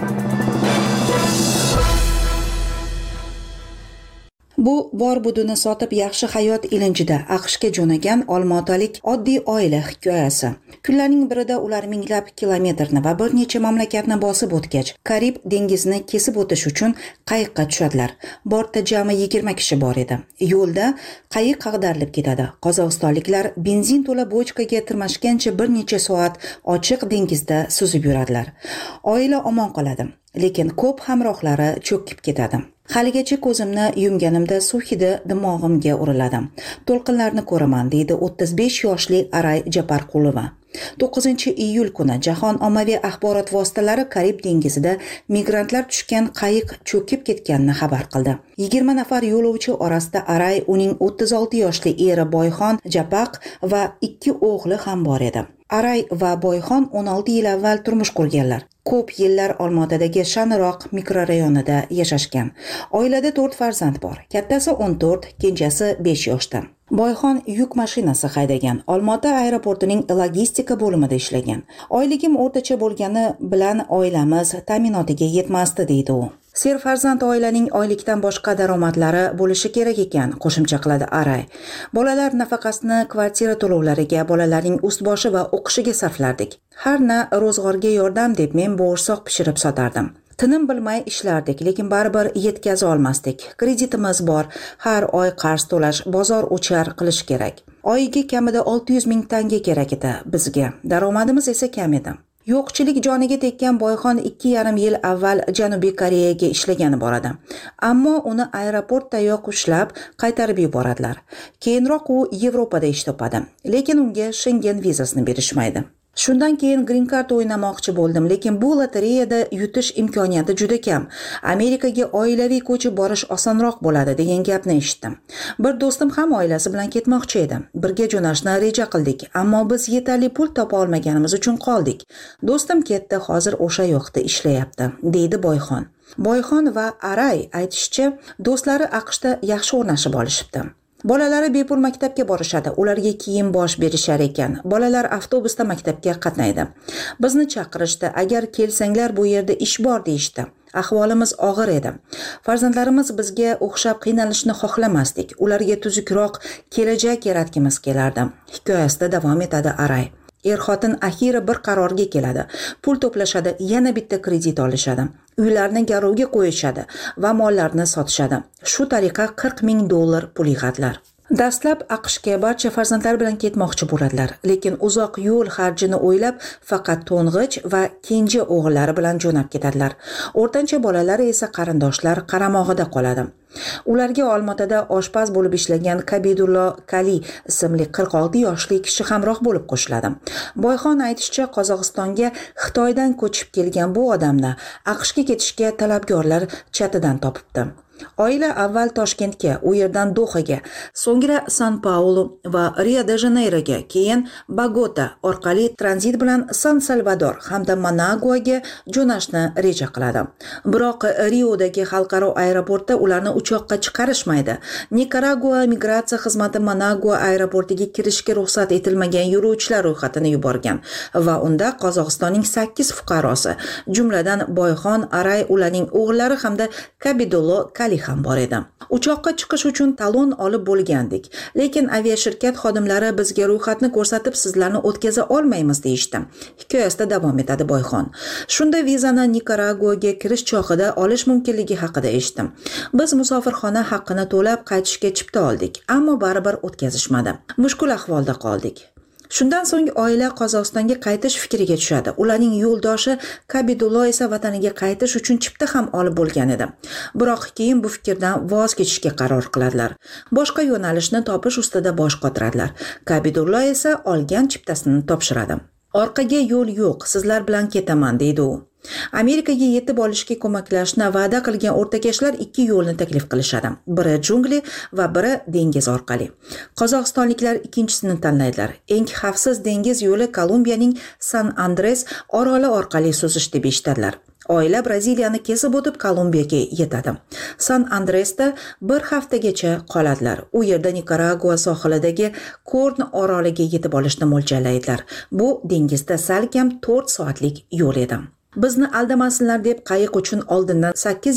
Bu bor budini sotib yaxshi hayot ilinjida AQShga jo'nagan olmaotalik oddiy oila hikoyasi. Kunlarning birida ular minglab kilometrni va bir necha mamlakatni bosib o'tgach, Karib dengizini kesib o'tish uchun qayiqqa tushadilar. Bortda jami 20 kishi bor edi. Yo'lda qayiq ag'darilib ketadi. Qozog'istonliklar benzin to'la bochkaga tirmashgancha bir necha soat ochiq dengizda suzib yuradilar. Oila omon qoladi, lekin ko'p hamrohlari cho'kib ketadi. Haligacha ko'zimni yumganimda suv hidi dimog'imga uriladi. To'lqinlarni ko'raman, deydi 35 yoshli Aray Japarqulova. 9-iyul kuni jahon ommaviy axborot vositalari Karib dengizida migrantlar tushgan qayiq cho'kib ketganini xabar qildi. 20 nafar yo'lovchi orasida Aray, uning 36 yoshli eri Boyxon Japaq va 2 o'g'li ham bor edi. Aray va Boyxon 16 yil avval turmush qurganlar. Ko'p yillar Olmaotadagi Shaniroq mikrorayonida yashashgan. Oilada 4 farzand bor. Kattasi 14, kenjasi 5 yoshda. Boyxon yuk mashinasi haydagan. Olmaota aeroportining logistika bo'limida ishlagan. Oyligim o'rtacha bo'lgani bilan oilamiz ta'minotiga yetmasdi, deydi u. Serfarzand oilaning oylikdan boshqa daromadlari bo'lishi kerak ekan, qo'shimcha qiladi Aray. Bolalar nafaqasini kvartira to'lovlariga, bolalarning ust-boshi va o'qishiga sarflardik. Har na ro'zg'orga yordam deb men bo'g'irsoq pishirib sotardim. Tinim bilmay ishlardik, lekin baribir yetkaza olmasdik. Kreditimiz bor, har oy qarz to'lash, bozor o'char qilish kerak. Oyiga kamida 600 ming tanga kerak edi bizga. Daromadimiz esa kam edi. Yo'qchilik joniga tekkan Boyxon 2,5 yil avval Janubiy Koreyaga ishlagani bor edi. Ammo uni aeroportdayoq ushlab qaytarib yuboradilar. Keyinroq u Yevropada ish topadi, lekin unga Schengen vizasini berishmaydi. Shundan keyin Green Card o'ynamoqchi bo'ldim, lekin bu lotereyada yutish imkoniyati juda kam. Amerikaga oilaviy ko'chib borish osonroq bo'ladi degan gapni eshitdim. Bir do'stim ham oilasi bilan ketmoqchi edi. Birga jo'nashni reja qildik, ammo biz yetarli pul topa olmaganimiz uchun qoldik. Do'stim ketdi, hozir o'sha yoqda ishlayapti, deydi Boyxon. Boyxon va Aray aytishicha, do'stlari AQShda yaxshi o'rnashib olishibdi. Bolalari bepul maktabga borishadi, ularga kiyim bosh berishar ekan. Bolalar avtobusda maktabga qatnaydi. Bizni chaqirishdi, agar kelsanglar bu yerda ish bor deyishdi. Ahvolimiz og'ir edi. Farzandlarimiz bizga o'xshab qiynalishni xohlamasdik. Ularga tuzukroq kelajak yaratgimiz kelardi. Hikoyasida davom etadi Aray. Er-xotin axiri bir qarorga keladi. Pul to'plashadi, yana bitta kredit olishadi. Uylarni garovga qo'yishadi va mollarni sotishadi. Shu tariqa $40,000 pul yig'adilar. Dastlab AQShga barcha farzandlar bilan ketmoqchi bo'ladilar, lekin uzoq yo'l xarjini o'ylab faqat to'ng'ich va kenja o'g'illari bilan jo'nab ketadilar. O'rtancha bolalari esa qarindoshlar qaramog'ida qoladi. Ularga Olmaotada oshpaz bo'lib ishlagan Kabidullo Kali ismli 46 yoshli kishi hamroh bo'lib qo'shiladi. Boyxon aytishicha, Qozog'istonga Xitoydan ko'chib kelgan bu odamni AQShga ketishga talabgorlar chatidan topibdi. Oila avval Toshkentga, u yerdan Dohaga, so'ngra San-Paulo va Rio-de-Janeyroga, keyin Bogota orqali tranzit bilan San-Salvador hamda Managuaga jo'nashni reja qiladi. Biroq Riodagi xalqaro aeroportda ularni uchoqqa chiqarishmaydi. Nikaragua migratsiya xizmati Managua aeroportiga kirishga ruxsat etilmagan yo'lovchilar ro'yxatini yuborgan va unda Qozog'istonning 8 fuqarosi, jumladan Boyxon Aray, ularning o'g'illari hamda Kabidulo Kali ham bor edi. Uchoqqa chiqish uchun talon olib bo'lgandik, lekin aviashirkat xodimlari bizga ro'yxatni ko'rsatib, sizlarni o'tkaza olmaymiz deyishdi. Hikoyasida davom etadi Boyxon. Shunda vizani Nikaraguaga kirish chog'ida olish mumkinligi haqida eshitdim. Biz musofirxona haqqini to'lab qaytishga chipta oldik, ammo baribir o'tkazishmadi. Mushkul ahvolda qoldik. Shundan so'ng oila Qozog'istonga qaytish fikriga tushadi. Ularning yo'ldoshi Kabidulo esa vataniga qaytish uchun chipta ham olib bo'lgan edi. Biroq keyin bu fikrdan voz kechishga qaror qiladilar. Boshqa yo'nalishni topish ustida bosh qotiradilar. Kabidulo esa olgan chiptasini topshiradi. Orqaga yo'l yo'q, sizlar bilan ketaman deydi u. Amerikaga yetib olishga ko'maklashni va'da qilgan o'rtakashlar ikki yo'lni taklif qilishadi. Biri jungli va biri dengiz orqali. Qozog'istonliklar ikkinchisini tanlaydilar. Eng xavfsiz dengiz yo'li Kolumbiyaning San Andres oroli orqali suzish deb eshitadilar. Oila Braziliyani kesib o'tib Kolumbiyaga yetadi. San Andresda bir haftagacha qoladilar. U yerda Nikaragua sohilidagi Korn oroliga yetib olishni mo'ljallaydilar. Bu dengizda salkam 4 soatlik yo'l edi. Bizni aldamasinlar deb qayiq uchun oldindan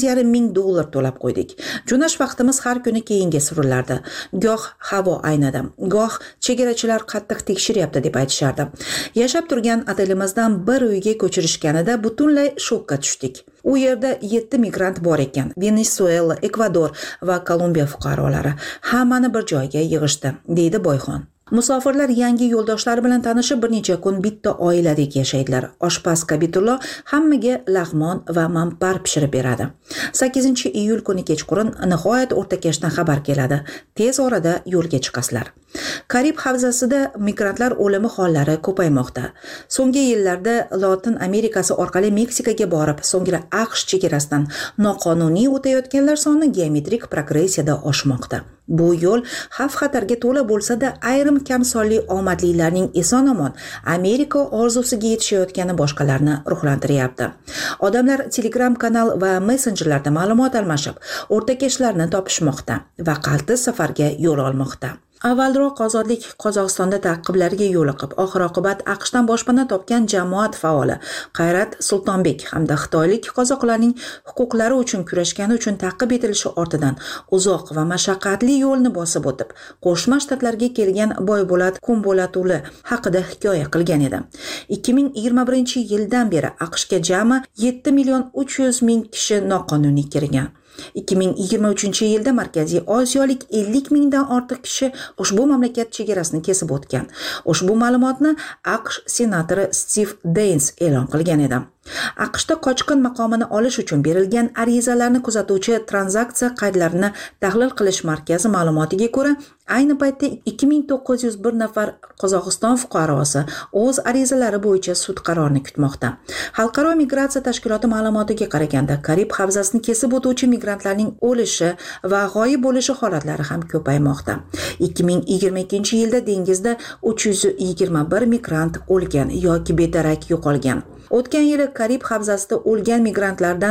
$8,500 to'lab qo'ydik. Jo'nash vaqtimiz har kuni keyinga surilardi. Goh havo aynadi, goh chegarachilar qattiq tekshiryapti deb aytishardi. Yashab turgan otelimizdan bir uyga ko'chirishganida butunlay shokka tushdik. U yerda 7 migrant bor ekan. Venezuela, Ekvador va Kolumbiya fuqarolari hammani bir joyga yig'ishdi, deydi Boyxon. Musofirlar yangi yo'ldoshlari bilan tanishib bir necha kun bitta oiladek yashaydilar. Oshpaz Kabidulo hammaga lag'mon va manpar pishirib beradi. 8-iyul kuni kechqurun nihoyat o'rtakashdan xabar keladi. Tez orada yo'lga chiqasizlar. Karib havzasida migrantlar o'limi hollari ko'paymoqda. So'nggi yillarda Lotin Amerikasi orqali Meksikaga borib, so'ngra AQSh chegarasidan noqonuniy o'tayotganlar soni geometrik progressiyada oshmoqda. Bu yo'l xavf-xatarga to'la bo'lsa-da, ayrim kamsonli omadlilarning eson-omon Amerika orzusiga yetishayotgani boshqalarni ruhlantiryapti. Odamlar Telegram kanal va messenjerlarda ma'lumot almashib, o'rtakashlarni topishmoqda va qaltis safarga yo'l olmoqda. Avvalroq ozodlik Qozog'istonda ta'qiblarga yo'liqib, oxir-oqibat AQShdan boshpana topgan jamoat faoli Qayrat Sultonbek hamda xitoylik qozoqlarning huquqlari uchun kurashgani uchun ta'qib etilishi ortidan uzoq va mashaqqatli yo'lni bosib o'tib, Qo'shma Shtatlarga kelgan Boybo'lat Kumbo'latuli haqida hikoya qilgan edi. 2021-yildan beri AQShga jami 7,300,000 kishi noqonuniy kirgan. 2023-yilda Markaziy Osiyolik 50,000 dan ortiq kishi ushbu mamlakat chegarasini kesib o'tgan. Ushbu ma'lumotni AQSh senatori Steve Daines e'lon qilgan edi. AQShda qochqin maqomini olish uchun berilgan arizalarni kuzatuvchi tranzaksiya qaydlarini tahlil qilish markazi ma'lumotiga ko'ra, ayni paytda 2901 nafar Qozog'iston fuqarosi o'z arizalari bo'yicha sud qarorini kutmoqda. Xalqaro migratsiya tashkiloti ma'lumotiga qaraganda, Karib havzasini kesib o'tuvchi migrantlarning o'lishi va g'oyib bo'lishi holatlari ham ko'paymoqda. 2022-yilda dengizda 321 migrant o'lgan yoki bedarak yo'qolgan. O'tgan yili Karib havzasida o'lgan migrantlardan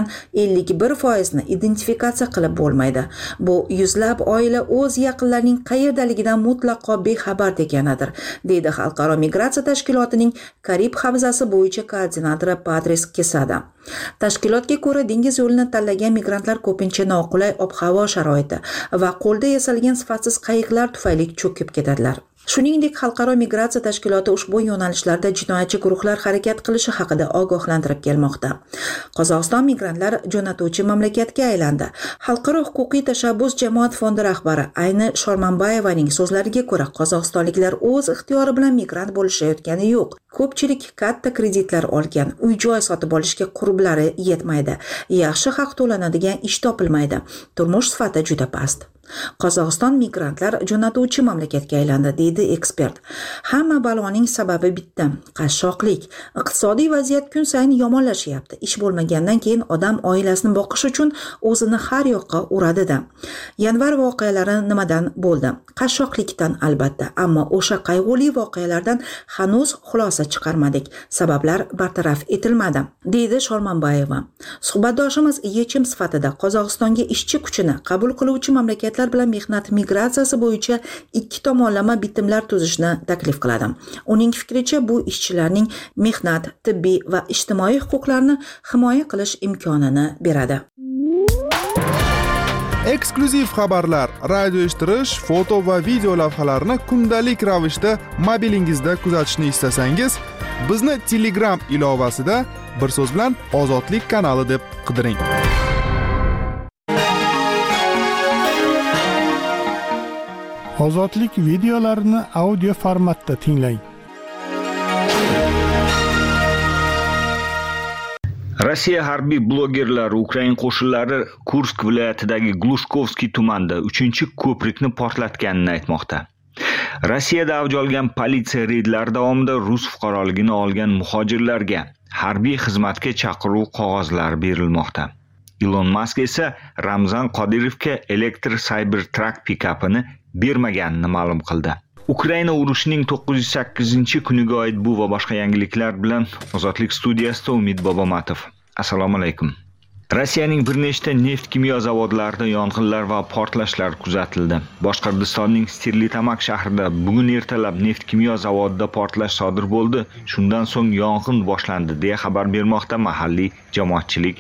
51%ni identifikatsiya qilib bo'lmaydi. Bu yuzlab oila o'z yaqinlarining qayerdaligidan mutlaqo bexabar ekanidir, deydi Xalqaro migratsiya tashkilotining Karib havzasi bo'yicha koordinatori Patrice Quesada. Tashkilotga ko'ra, dengiz yo'lini tanlagan migrantlar ko'pincha noqulay ob-havo sharoiti va qo'lda yasalgan sifatsiz qayiqlar tufayli cho'kib ketadilar. Shuningdek, Xalqaro migratsiya tashkiloti ushbu yo'nalishlarda jinoyatchi guruhlar harakat qilishi haqida ogohlantirib kelmoqda. Qozog'iston migrantlar jo'natuvchi mamlakatga aylandi. Xalqaro huquqiy tashabbus jamoat fondi rahbari Ayni Shormanbayevaning so'zlariga ko'ra, qozog'istonliklar o'z ixtiyori bilan migrant bo'lishayotgani yo'q. Ko'pchilik katta kreditlar olgan, uy-joy sotib olishga qurblari yetmaydi, yaxshi haq to'lanadigan ish topilmaydi, turmush sifati juda past. Qozog'iston migrantlar jo'natuvchi mamlakatga aylandi, deydi ekspert. Hamma baloning sababi bitta, qashshoqlik. Iqtisodiy vaziyat kun sayin yomonlashyapti. Ish bo'lmagandan keyin odam oilasini boqish uchun o'zini har yoqqa uradi-da. Yanvar voqealari nimadan bo'ldi? qashshoqlikdan albatta, ammo o'sha qayg'uli voqealardan hanuz xulosa chiqarmadik. Sabablar bartaraf etilmadi, deydi Shormanbayeva. Suhbatdoshimiz yechim sifatida Qozog'istonga ishchi kuchini qabul qiluvchi mamlakatlar bilan mehnat migratsiyasi bo'yicha ikki tomonlama bitimlar tuzishni taklif qiladi. Uning fikricha, bu ishchilarning mehnat, tibbiy va ijtimoiy huquqlarini himoya qilish imkonini beradi. Eksklyuziv xabarlar, radio eshittirish, foto va video lavhalarni kundalik ravishda mobilingizda kuzatishni istasangiz, bizni Telegram ilovasida bir so'z bilan Ozodlik kanali deb qidiring. Ozodlik videolarini audio formatda tinglang. Rossiya harbiy blogerlari Ukraina qo'shinlari Kursk viloyatidagi Glushkovskiy tumanida 3-ko'prikni portlatganini aytmoqda. Rossiyada avj olgan politsiya reydlari davomida rus fuqaroligini olgan muhojirlarga harbiy xizmatga chaqiruv qog'ozlari berilmoqda. Elon Musk esa Ramzan Qodirovga elektr Cybertruck pikapini bermaganini ma'lum qildi. Ukraina urushining 908-kuniga oid bu va boshqa yangiliklar bilan Ozodlik studiyasida Umid Bobomatov. Assalomu alaykum. Rossiyaning bir nechta neft-kimyo zavodlarida yong'inlar va portlashlar kuzatildi. Boshqirdistonning Stirlitamak shahrida bugun ertalab neft-kimyo zavodida portlash sodir bo'ldi. Shundan so'ng yong'in boshlandi deya xabar bermoqda mahalliy jamoatchilik.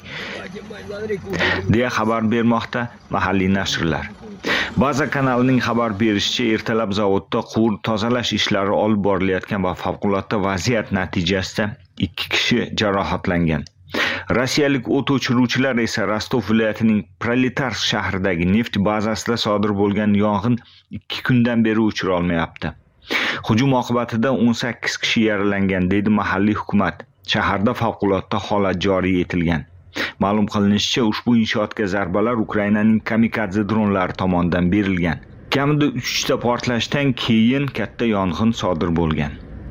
Mahalliy nashrlar. Baza kanalining xabar berishicha, ertalab zavodda quvur tozalash ishlari olib borilayotgan va favqulodda vaziyat natijasida 2 kishi jarohatlangan. Rossiyalik o't o'chiruvchilar esa Rostov viloyatining Proletarsk shahridagi neft bazasida sodir bo'lgan yong'in 2 kundan beri o'chira olmayapti. Hujum oqibatida 18 kishi yaralangan, deydi mahalliy hukumat. Shaharda favqulodda holat joriy etilgan. Ma'lum qilinishicha, ushbu inshootga zarbalar Ukrainaning kamikadze dronlari tomonidan berilgan. Kamida 3 ta portlashdan keyin katta yong'in sodir bo'lgan.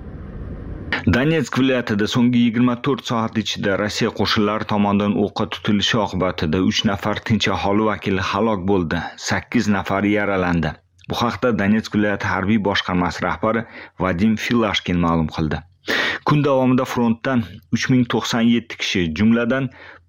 Donetsk viloyatida so'nggi 24 soat ichida Rossiya qo'shinlari tomonidan o'qqa tutilishi oqibatida 3 nafar tinch aholi vakili halok bo'ldi, 8 nafari yaralandi. Bu haqda Donetsk viloyati harbiy boshqarmasi rahbari Vadim Filashkin ma'lum qildi. Kun davomida frontdan 3097 kishi, jumladan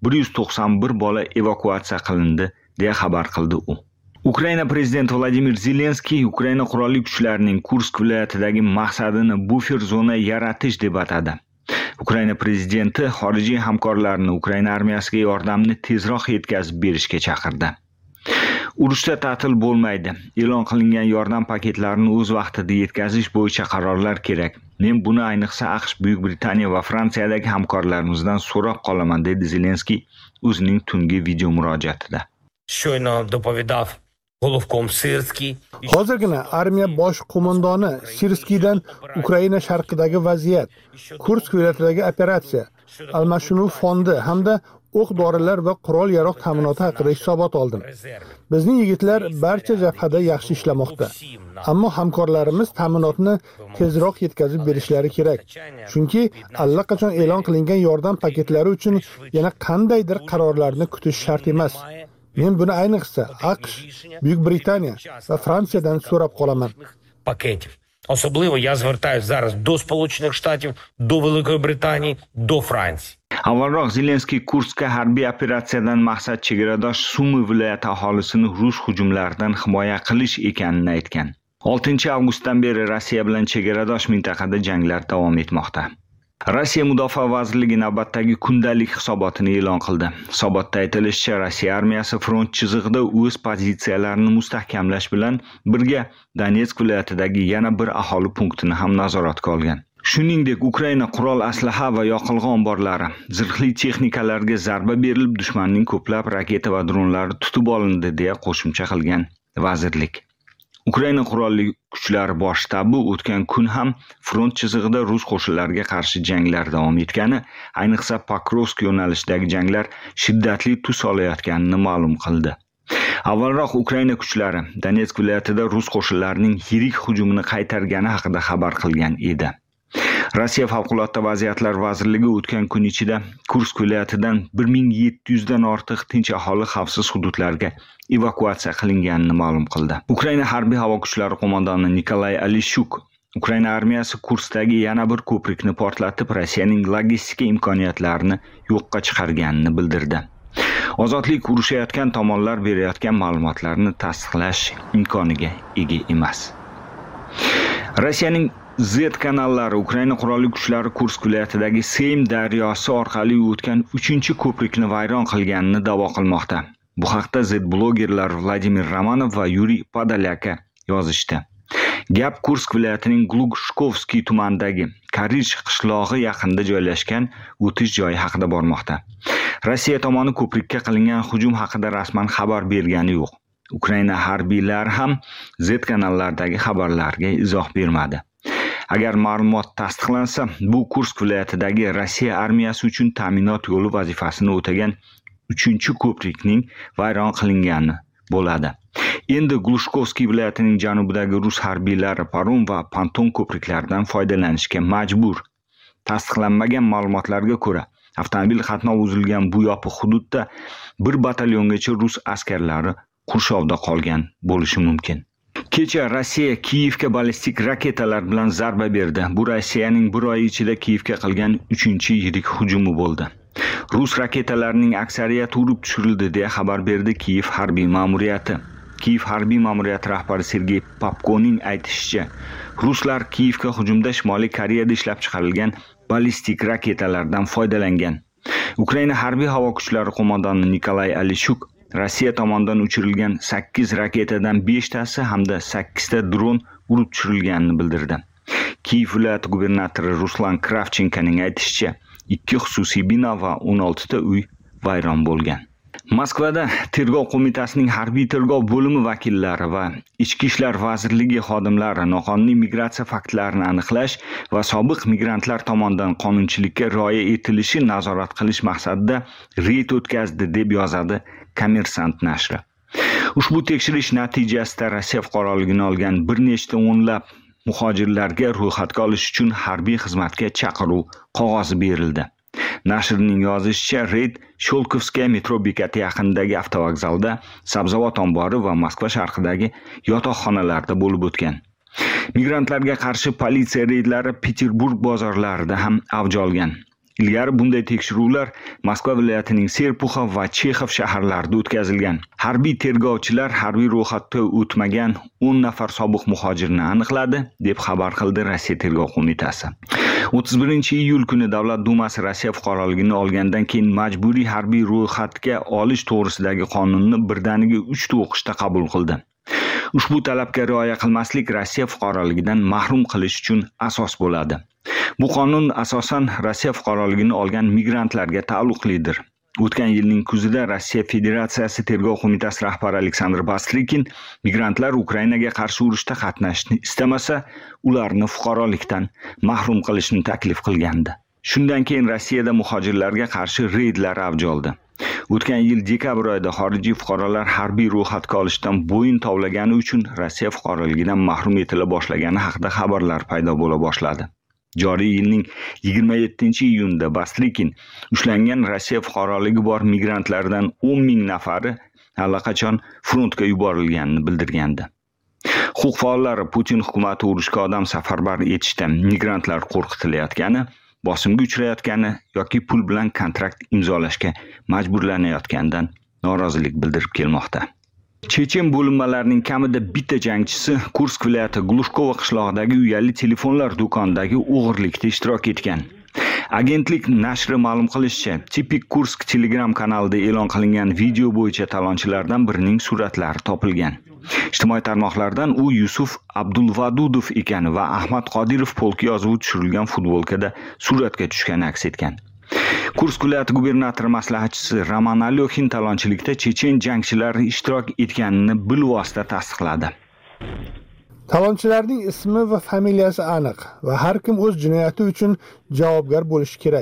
191 bola evakuatsiya qilindi, deya xabar qildi u. Ukraina prezidenti Vladimir Zelenskiy Ukraina qurolli kuchlarining Kursk viloyatidagi maqsadini bufer zona yaratish deb atadi. Ukraina prezidenti xorijiy hamkorlarni Ukraina armiyasiga yordamni tezroq yetkazib berishga chaqirdi. Urushda ta'til bo'lmaydi. E'lon qilingan yordam paketlarini o'z vaqtida yetkazish bo'yicha qarorlar kerak. Men buni ayniqsa AQSh, Buyuk Britaniya va Fransiyadagi hamkorlarimizdan so'rab qolaman, dedi Zelenskiy o'zining tungi video murojaatida. Щойно доповідав головком Sirskiy. Hozirgina armiya bosh qo'mondoni Sirskiydan Ukraina sharqidagi vaziyat, Kursk viloyatidagi operatsiya, almashinuv fondi hamda o'q-dorilar va qurol-yarog' ta'minoti haqida hisobot oldim. Bizning yigitlar barcha jabhada yaxshi ishlamoqda. Ammo hamkorlarimiz ta'minotni tezroq yetkazib berishlari kerak. Chunki allaqachon e'lon qilingan yordam paketlari uchun yana qandaydir qarorlarni kutish shart emas. Men buni ayniqsa AQSh, Buyuk Britaniya va Fransiyadan so'rab qolaman. Особливо я звертаюся зараз до Сполучених Штатів, до Великої Британії, до Франції. Avvalroq Zelenskiy Kurskka harbiy operatsiyadan maqsad chegaradosh Sumi viloyati aholisini rus hujumlaridan himoya qilish ekanini aytgan. 6 avgustdan beri Rossiya bilan chegaradosh mintaqada janglar davom etmoqda. Rossiya Mudofaa vazirligi navbatdagi kundalik hisobotini e'lon qildi. Hisobotda aytilishicha, Rossiya armiyasi front chizig'ida o'z pozitsiyalarini mustahkamlash bilan birga Donetsk viloyatidagi yana bir aholi punktini ham nazoratga olgan. Shuningdek, Ukraina qurol aslaha va yoqilg'i omborlari, zirhli texnikalarga zarba berilib, dushmanning ko'plab raketa va dronlari tutib olindi, deya qo'shimcha qilgan vazirlik. Ukraina qurolli kuchlari bosh shtabi o'tgan kun ham front chizig'ida rus qo'shinlariga qarshi janglar davom etgani, ayniqsa Pokrovsk yo'nalishidagi janglar shiddatli tus olayotganini ma'lum qildi. Avvalroq Ukraina kuchlari Donetsk viloyatida rus qo'shinlarining yirik hujumini qaytargani haqida xabar qilgan edi. Rossiya favqulodda vaziyatlar vazirligi o'tgan kun ichida Kursk viloyatidan 1700 dan ortiq tinch aholi xavfsiz hududlarga evakuatsiya qilinganini ma'lum qildi. Ukraina harbiy havo kuchlari qo'mondoni Nikolay Alishuk Ukraina armiyasi Kurskdagi yana bir ko'prikni portlatib, Rossiyaning logistika imkoniyatlarini yo'qqa chiqarganini bildirdi. Ozodlik urushayotgan tomonlar berayotgan ma'lumotlarni tasdiqlash imkoniga ega emas. Rossiyaning Z kanallari Ukraina qurolli kuchlari Kursk viloyatidagi Seym daryosi orqali o'tgan 3-ko'prikni vayron qilganini da'vo qilmoqda. Bu haqda Z blogerlar Vladimir Romanov va Yuriy Podolyaka yozishdi. Gap Kursk viloyatining Glushkovskiy tumanidagi Karich qishlog'i yaqinida joylashgan o'tish joyi haqida bormoqda. Rossiya tomoni ko'prikka qilingan hujum haqida rasman xabar bergani yo'q. Ukraina harbiylari ham Z kanallardagi xabarlarga izoh bermadi. Agar ma'lumot tasdiqlansa, bu Kursk viloyatidagi Rossiya armiyasi uchun ta'minot yo'li vazifasini o'tagan 3-ko'prikning vayron qilingani bo'ladi. Endi Glushkovskiy viloyatining janubidagi rus harbiylari Parum va Panton ko'priklaridan foydalanishga majbur. Tasdiqlanmagan ma'lumotlarga ko'ra, avtomobil qatnovi uzilgan bu yopiq hududda 1 batalyongacha rus askarlari qurshovda qolgan bo'lishi mumkin. Kecha Rossiya Kiyevga ballistik raketalar bilan zarba berdi. Bu Rossiyaning bir oy ichida Kiyevga qilgan 3-yirik hujumi bo'ldi. Rus raketalarining aksariyati urib tushirildi deya xabar berdi Kiyev harbiy ma'muriyati. Kiyev harbiy ma'muriyati rahbari Sergey Popkoning aytishicha, ruslar Kiyevga hujumda Shimoliy Koreyada ishlab chiqarilgan ballistik raketalardan foydalangan. Ukraina harbiy havo kuchlari qo'mondoni Nikolay Alishuk Rossiya tomonidan uchirilgan 8 raketadan 5 tasi hamda 8 ta dron urib tushirilganini bildirdi. Kiyev viloyati gubernatori Ruslan Kravchenkoning aytishicha, 2 xususiy bino va 16 ta uy vayron bo'lgan. Moskvada tergov qo'mitasining harbiy tergov bo'limi vakillari va Ichki ishlar vazirligi xodimlari noqonuniy migratsiya faktlarini aniqlash va sobiq migrantlar tomonidan qonunchilikka rioya etilishi nazorat qilish maqsadida reyd o'tkazdi deb yozadi Kommersant nashri. Ushbu tekshirish natijasida Rossiya fuqaroligini olgan bir nechta o'nlab muhojirlarga ro'yxatga olish uchun harbiy xizmatga chaqiruv qog'ozi berildi. Nashrning yozishicha, reyd Sholkovskaya metro bekati yaqinidagi avtovokzalda, sabzavot ombori va Moskva sharqidagi yotoqxonalarda bo'lib o'tgan. Migrantlarga qarshi politsiya reydlari Peterburg bozorlarida ham avj olgan. Ilgari bunday tekshiruvlar Moskva viloyatining Serpuxa va Chexov shaharlarida o'tkazilgan. Harbiy tergovchilar harbiy ro'yxatda o'tmagan 10 nafar sobiq muhojirni aniqladi, deb xabar qildi Rossiya tergov qo'mitasi. 31-iyul kuni Davlat dumasi Rossiya fuqaroligini olgandan keyin majburiy harbiy ro'yxatga olish to'g'risidagi qonunni birdaniga 3 o'qishda qabul qildi. Ushbu talabga rioya qilmaslik Rossiya fuqaroligidan mahrum qilish uchun asos bo'ladi. Bu qonun asosan Rossiya fuqaroligini olgan migrantlarga taalluqlidir. O'tgan yilning kuzida Rossiya Federatsiyasi tergov qo'mitasi rahbari Aleksandr Bastrikin migrantlar Ukrainaga qarshi urushda qatnashishni istamasa, ularni fuqarolikdan mahrum qilishni taklif qilgandi. Shundan keyin Rossiyada muhojirlarga qarshi reydlar avj oldi. O'tgan yil dekabr oyida xorijiy fuqarolar harbiy ro'yxatga olishdan bo'yin tovlagani uchun Rossiya fuqaroligidan mahrum etila boshlagani haqida xabarlar paydo bo'la boshladi. Joriy yilning 27-iyunida Bastrikin ushlangan Rossiya fuqaroligi bor migrantlardan 10,000 nafari allaqachon frontga yuborilganini bildirgandi. Huquq faollari Putin hukumati urushga odam safarbar etishda migrantlar qo'rqitilayotgani, bosimga uchrayotgani yoki pul bilan kontrakt imzolashga majburlanayotganidan norozilik bildirib kelmoqda. Chechen bo'linmalarining kamida bitta jangchisi Kursk viloyati Glushkova qishlog'idagi uyali telefonlar do'konidagi o'g'irlikda ishtirok etgan. Agentlik nashri ma'lum qilishicha, Tipik Kursk Telegram kanalida e'lon qilingan video bo'yicha talonchilardan birining suratlari topilgan. Ijtimoiy tarmoqlardan u Yusuf Abdulvadudov ekani va Ahmad Qodirov polki yozuvi tushirilgan futbolkada suratga tushgani aks etgan. Kursk viloyati gubernatori maslahatchisi Roman Alyokhin talonchilikda chechen jangchilari ishtirok etganini bilvosita tasdiqladi. Talonchilarning ismi va familiyasi aniq va har kim o'z jinoyati uchun javobgar bo'lishi kerak.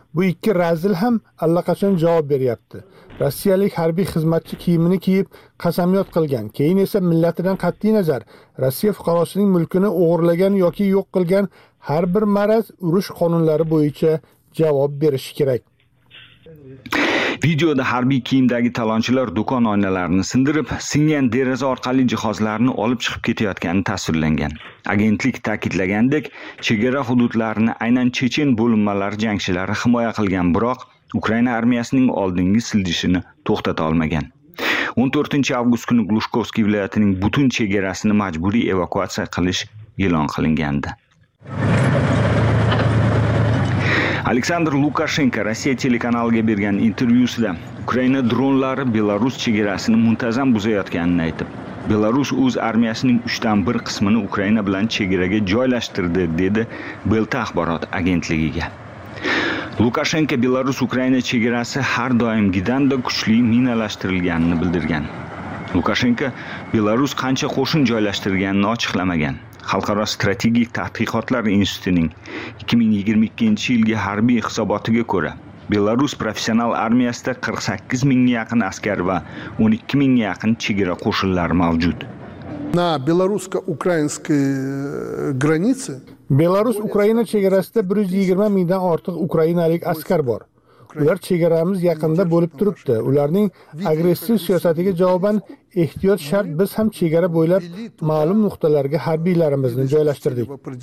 Bu ikki razil ham allaqachon javob beryapti. Rossiyalik harbiy xizmatchi kiyimini kiyib qasamyod qilgan, keyin esa millatidan qat'iy nazar Rossiya fuqarosining mulkini o'g'irlagan yoki yo'q qilgan har bir maraz urush qonunlari bo'yicha javob berishi kerak. Videoda harbiy kiyimdagi talonchilar do'kon oynalarini sindirib, singan deraza orqali jihozlarni olib chiqib ketayotgani tasvirlangan. Agentlik ta'kidlagandek, chegara hududlarini aynan chechen bo'linmalari jangchilari himoya qilgan, biroq Ukraina armiyasining oldingi siljishini to'xtata olmagan. 14-avgust kuni Glushkovskiy viloyatining butun chegarasini majburiy evakuatsiya qilish e'lon qilingandi. Aleksandr Lukashenko Rossiya telekanaliga bergan intervyusida Ukraina dronlari Belarus chegarasini muntazam buzayotganini aytib, Belarus o'z armiyasining 1/3 qismini Ukraina bilan chegaraga joylashtirdi, dedi Belta axborot agentligiga. Lukashenko Belarus Ukraina chegarasi har doimgidanda kuchli minalashtirilganini bildirgan. Lukashenko Belarus qancha qo'shin joylashtirganini ochiqlamagan. Xalqaro strategik tadqiqotlar institutining 2022-yilgi harbiy hisobotiga ko'ra, Belarus professional armiyasida 48 mingga yaqin askar va 12 mingga yaqin chegara qo'shinlari mavjud. На белорусско-украинской границе Belarus-Ukraina chegarasida 120 mingdan ortiq ukrainalik askar bor. Ular chegaramiz yaqinida bo'lib turibdi. Ularning agressiv siyosatiga javoban ehtiyot shart biz ham chegara bo'ylab ma'lum nuqtalarga harbiylarimizni joylashtirdik.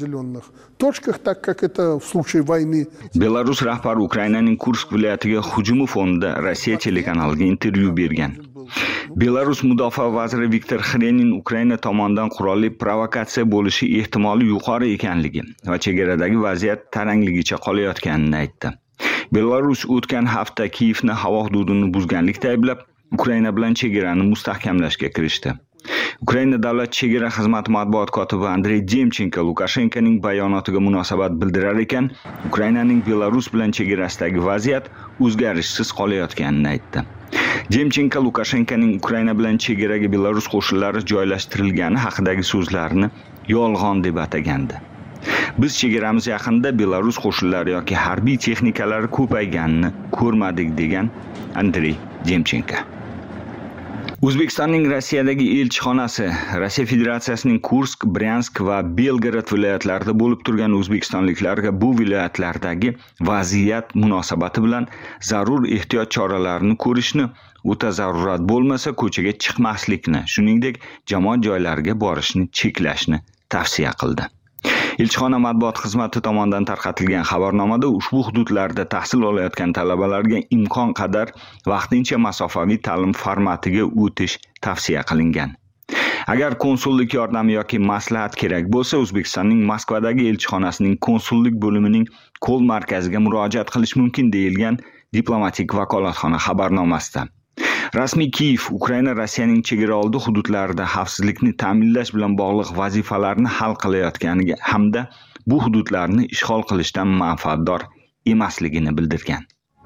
Belarus rahbari Ukrainaning Kursk viloyatiga hujumi fonida Rossiya telekanaliga intervyu bergan. Belarus mudofaa vaziri Viktor Xrenin Ukraina tomonidan qurolli provokatsiya bo'lishi ehtimoli yuqori ekanligi va chegaradagi vaziyat tarangligicha qolayotganini aytdi. Belarus o'tgan hafta Kiyevni havo hududini buzganlikda ayblab, Ukraina bilan chegarani mustahkamlashga kirishdi. Ukraina davlat chegara xizmati matbuot kotibi Andrey Demchenko Lukashenkoning bayonotiga munosabat bildirar ekan, Ukrainaning Belarus bilan chegarasidagi vaziyat o'zgarishsiz qolayotganini aytdi. Demchenko Lukashenkoning Ukraina bilan chegaraga Belarus qo'shinlari joylashtirilgani haqidagi so'zlarini yolg'on deb atagandi. Biz chegaramiz yaqinida Belarus qo'shinlari yoki harbiy texnikalari ko'payganini ko'rmadik, degan Andrey Demchenko. O'zbekistonning Rossiyadagi elchixonasi Rossiya Federatsiyasining Kursk, Bryansk va Belgorod viloyatlarida bo'lib turgan o'zbekistonliklarga bu viloyatlardagi vaziyat munosabati bilan zarur ehtiyot choralarini ko'rishni, o'ta zarurat bo'lmasa ko'chaga chiqmaslikni, shuningdek jamoat joylariga borishni cheklashni tavsiya qildi. Elchixona matbuot xizmati tomonidan tarqatilgan xabarnomada ushbu hududlarda tahsil olayotgan talabalarga imkon qadar vaqtincha masofaviy ta'lim formatiga o'tish tavsiya qilingan. Agar konsullik yordami yoki maslahat kerak bo'lsa, O'zbekistonning Moskvadagi elchixonasining konsullik bo'limining Ko'l markaziga murojaat qilish mumkin, deyilgan diplomatik vakolatxona xabarnomasida. Rasmiy Kiyev Ukraina Rossiyaning chegaraoldi hududlarida xavfsizlikni ta'minlash bilan bog'liq vazifalarni hal qilayotganiga hamda bu hududlarni ishg'ol qilishdan manfaatdor emasligini bildirgan.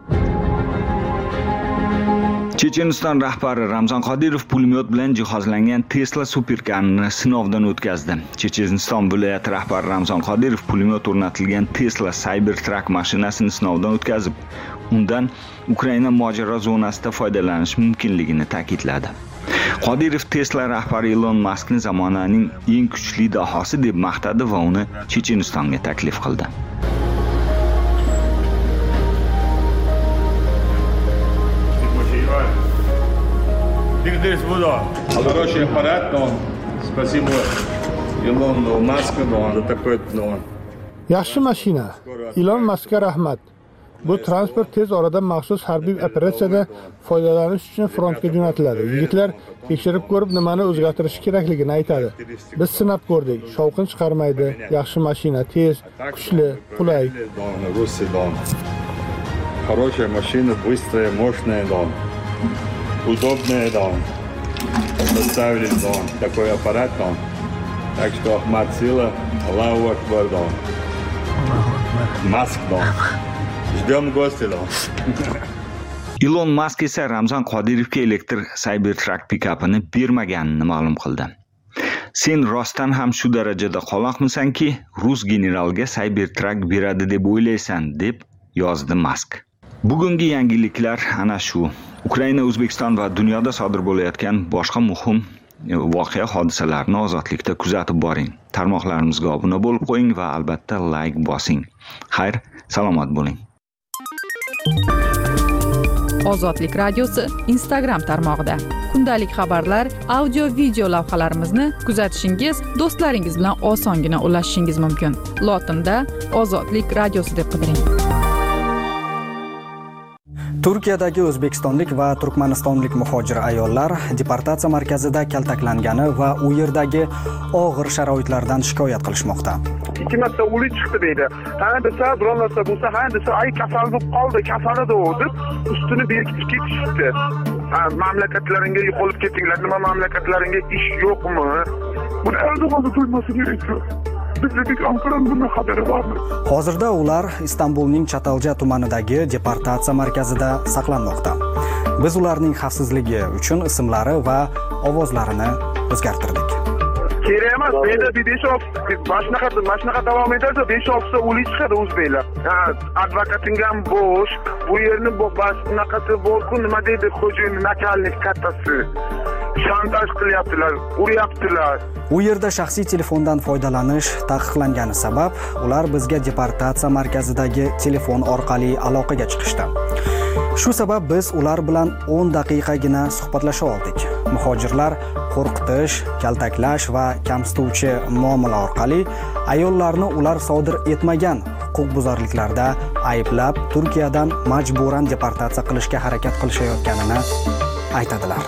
Checheniston rahbari Ramzan Qodirov pulemyot bilan jihozlangan Tesla superkarni sinovdan o'tkazdi. Checheniston viloyati rahbari Ramzan Qodirov pulemyot o'rnatilgan Tesla Cybertruck mashinasini sinovdan o'tkazib, undan Ukraina mojaro zonasida foydalanish mumkinligini ta'kidladi. Qodirov Tesla rahbari Elon Muskni zamonaning eng kuchli dahosi deb maqtadi va uni Chechenistonga taklif qildi. Хороший аппарат, но спасибо Илону Маску за такой, Yaxshi mashina. Elon Muskga rahmat. Bu transport tez orada maxsus harbiy operatsiyada foydalanish uchun frontga jo'natiladi. Yigitlar tekshirib ko'rib, nimani o'zgartirish kerakligini aytadi. Biz sinab ko'rdik. Shovqin chiqarmaydi. Yaxshi mashina, tez, kuchli, qulay. Хорошая машина, быстрая, мощная, удобная, поставили, такой аппарат, так что Ахмад Сила, Аллаху Акбар, Маск, Ждем гостей, Elon Musk esa Ramzan Qodirovga elektr Cybertruck pikapini bermaganini ma'lum qildi. Sen rostdan ham shu darajada qoloqmisanki, rus generalga Cybertruck beradi deb o'ylaysan, deb yozdi Mask. Bugungi yangiliklar ana shu. Ukraina, O'zbekiston va dunyoda sodir bo'layotgan boshqa muhim voqea hodisalarni ozodlikda kuzatib boring. Tarmoqlarimizga obuna bo'lib qo'ying va albatta like bosing. Xayr, salomat bo'ling. Ozodlik radiosi Instagram tarmog'ida kundalik xabarlar, audio, video lavhalarimizni kuzatishingiz, do'stlaringiz bilan osongina ulashishingiz mumkin. Lotinda Ozodlik radiosi deb qidiring. Turkiyadagi o'zbekistonlik va turkmanistonlik muhojir ayollar deportatsiya markazida kaltaklangani va u yerdagi og'ir sharoitlardan shikoyat qilishmoqda. 2 marta o'lik chiqdi deydi. Ha desa, biror narsa bo'lsa, ha desa, ay kasal bo'lib qoldi, kasalida deb ustini berkitib ketishdi. Mamlakatlaringga yo'qolib ketinglar, nima mamlakatlaringga ish yo'qmi? Buni Erdo'g'onni qo'ymasligi kerak. Bizning Anqaraning bundan xabari bormi? Hozirda ular Istanbulning Chatalja tumanidagi deportatsiya markazida saqlanmoqda. Biz ularning xavfsizligi uchun ismlari va ovozlarini o'zgartirdik. Kerak emas, menda 5-6 mashnaqa davom etsa 5-6 o'lik chiqadi o'zbeklar. Advokating ham bo'sh, bu yerni bunaqasi bor-ku, nima deydi xo'jayin nakallik kattasi. Shantaj qilyaptilar, uryaptilar. U yerda shaxsiy telefondan foydalanish taqiqlangani sabab ular bizga deportatsiya markazidagi telefon orqali aloqaga chiqishdi. Shu sabab biz ular bilan 10 daqiqagina suhbatlasha oldik. Muhojirlar qo'rqitish, kaltaklash va kamsituvchi muomala orqali ayollarni ular sodir etmagan huquqbuzarliklarda ayblab, Turkiyadan majburan deportatsiya qilishga harakat qilishayotganini aytadilar.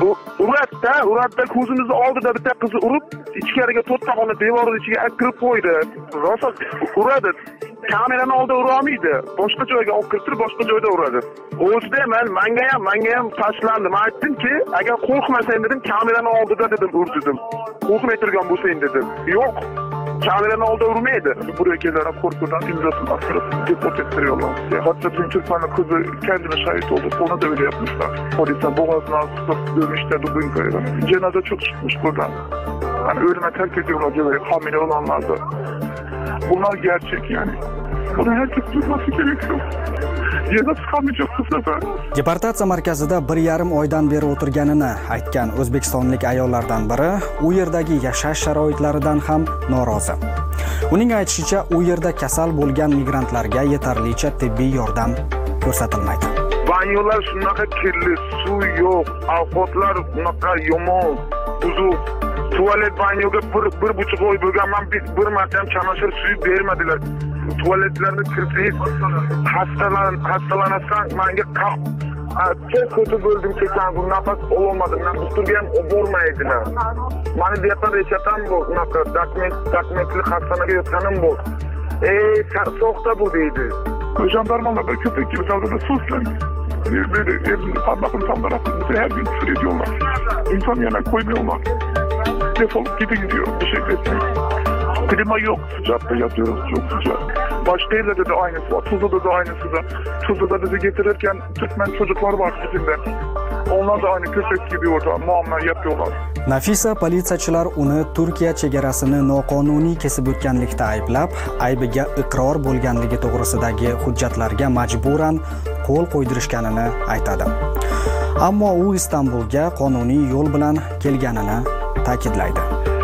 Uratda ko'zimizni oldida bitta qizni urib, ichkariga 4 tag'oni devorning ichiga kirib qo'ydi. Rosa uradi. Kamerani oldida ura olmaydi. Boshqa joyga olib kirib, boshqa joyda uradi. O'zida menga ham tashlandim. Aytdimki, agar qo'rqmasang dedim, kamerani oldida dedim, urdim. Qo'rqmay turgan bo'lsang dedim. Yo'q. Kamerani oldida urmaydi. Buraya kelib qo'rquvdan imzosini bostirib, deport ettirib yo'llamoqda. Hatto Türkmenli kızı kendine şahit oldu. Ona da öyle yapmışlar. Polise boğazına sıkıp dövmüşler, dubin koyuyorlar. Cenaze çok çıkmış buradan. Yani ölüme terk ediyorlar diyorlar, hamile olanlar da. Bunlar gerçek yani. Bunu herkes duyması gerekiyor. Deportatsiya markazida 1,5 oydan beri o'tirganini aytgan o'zbekistonlik ayollardan biri u yerdagi yashash sharoitlaridan ham norozi. Uning aytishicha, u yerda kasal bo'lgan migrantlarga yetarlicha tibbiy yordam ko'rsatilmaydi. Banyolar shunaqa kirli, suv yo'q, ovqatlar shunaqa yomon, buzuq. Tuvalet banyoga 1,5 oy bo'lganman, bir marta ham chamashir suvi bermadilar. Tuvaletlarni kirsangiz hastalanasan, menga çok kötü böldüm kesan, bu nafas olmadım. Ben kusturga ham bormaydilar. Mani deyapman, rechatam bu, dakmetli hastanaga yotganim bu. So'xda bu deydi. Jandarmalar da köpek gibi davranıyor, suslayın. Böyle elini parmakını sallara her gün küfür ediyorlar. İnsan yana koymuyorlar. Defolup gidiyor, bir şey desmeyin. Klima yok, sıcakta yatıyoruz, çok sıcak. Başka yerlerde de aynısı var, Tuzla'da da aynısı da. Tuzla'da bizi getirirken Türkmen çocuklar var bizimle. Onlar da aynı köpek gibi orada muamele yapıyorlar. Nafisa politsiyachilar uni Turkiya chegarasini noqonuniy kesib o'tganlikda ayblab, aybiga iqror bo'lganligi to'g'risidagi hujjatlarga majburan qo'l qo'ydirishganini aytadi. Ammo u Istanbulga qonuniy yo'l bilan kelganini ta'kidlaydi.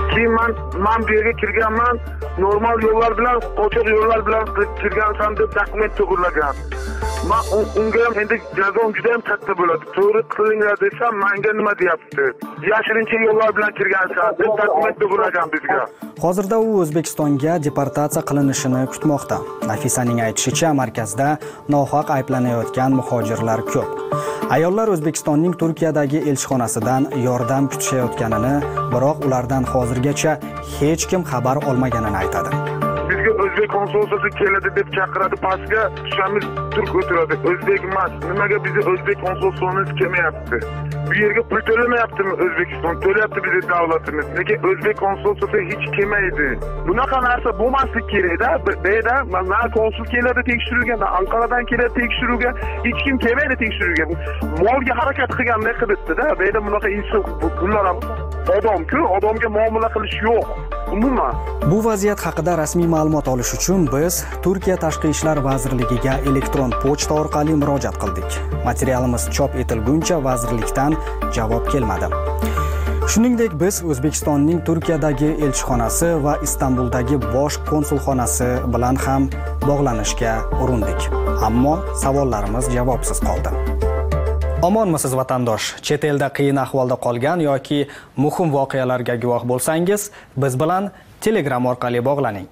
Men bu yerga kirganman, normal yo'llar bilan, qochoq yo'llar bilan kirgansan deb dokument to'g'irlagan. Men unga ham endi jazom juda ham katta bo'ladi. To'g'ri qilinglar desam, menga nima deyapti? Yashirincha yo'llar bilan kirgansan deb dokument to'g'irlagan bizga. Hozirda u O'zbekistonga deportatsiya qilinishini kutmoqda. Nafisaning aytishicha, markazda nohaq ayblanayotgan muhojirlar ko'p. Ayollar O'zbekistonning Turkiyadagi elchixonasidan yordam kutishayotganini, biroq ulardan hozirgacha hech kim xabar olmaganini aytadi. Bizga O'zbek konsulxonasi keladi deb chaqiradi, pastga tushamiz, turk o'tiradi. O'zbek emas, nimaga bizni O'zbek konsulxonasi kelmayapti? Bu yerga pul to'lamayaptimi O'zbekiston? To'layapti bizni davlatimiz. Nega O'zbek konsulxonasi hech kelmaydi? Bunaqa narsa bo'lmaslik kerak-da. Beda mana konsul keladi tekshiruvga, Anqaradan keladi tekshiruvga, hech kim kelmaydi tekshiruvga. Molga harakat qilganday qilibdi-da. Beda bunaqa inson bunlar ham odam-ku, odamga muomala qilish yo'q. Umuman. Bu vaziyat haqida rasmiy ma'lumot olish uchun biz Turkiya Tashqi ishlar vazirligiga elektron pochta orqali murojaat qildik. Materialimiz chop etilguncha vazirlikdan javob kelmadi. Shuningdek, biz O'zbekistonning Turkiyadagi elchixonasi va Istanbuldagi bosh konsulxonasi bilan ham bog'lanishga urindik. Ammo savollarimiz javobsiz qoldi. Omonmisiz vatandosh? Chet elda qiyin ahvolda qolgan yoki muhim voqealarga guvoh bo'lsangiz, biz bilan Telegram orqali bog'laning.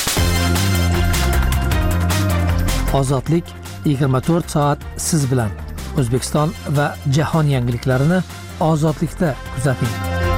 Ozodlik 24 soat siz bilan. O'zbekiston va jahon yangiliklarini ozodlikda kuzating.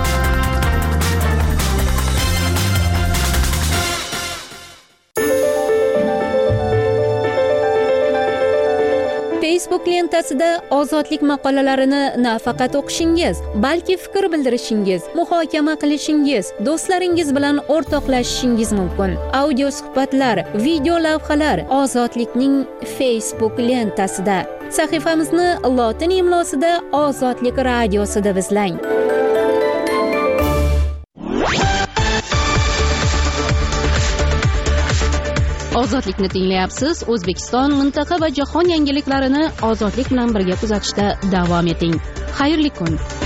Facebook lentasida ozodlik maqolalarini nafaqat o'qishingiz, balki fikr bildirishingiz, muhokama qilishingiz, do'stlaringiz bilan o'rtoqlashishingiz mumkin. Audio suhbatlar, video lavhalar ozodlikning Facebook lentasida. Sahifamizni lotin imlosida Ozodlik radiosida izlang. Ozodlikni tinglayapsiz. O'zbekiston, mintaqa va jahon yangiliklarini ozodlik bilan birga kuzatishda davom eting. Xayrli kun.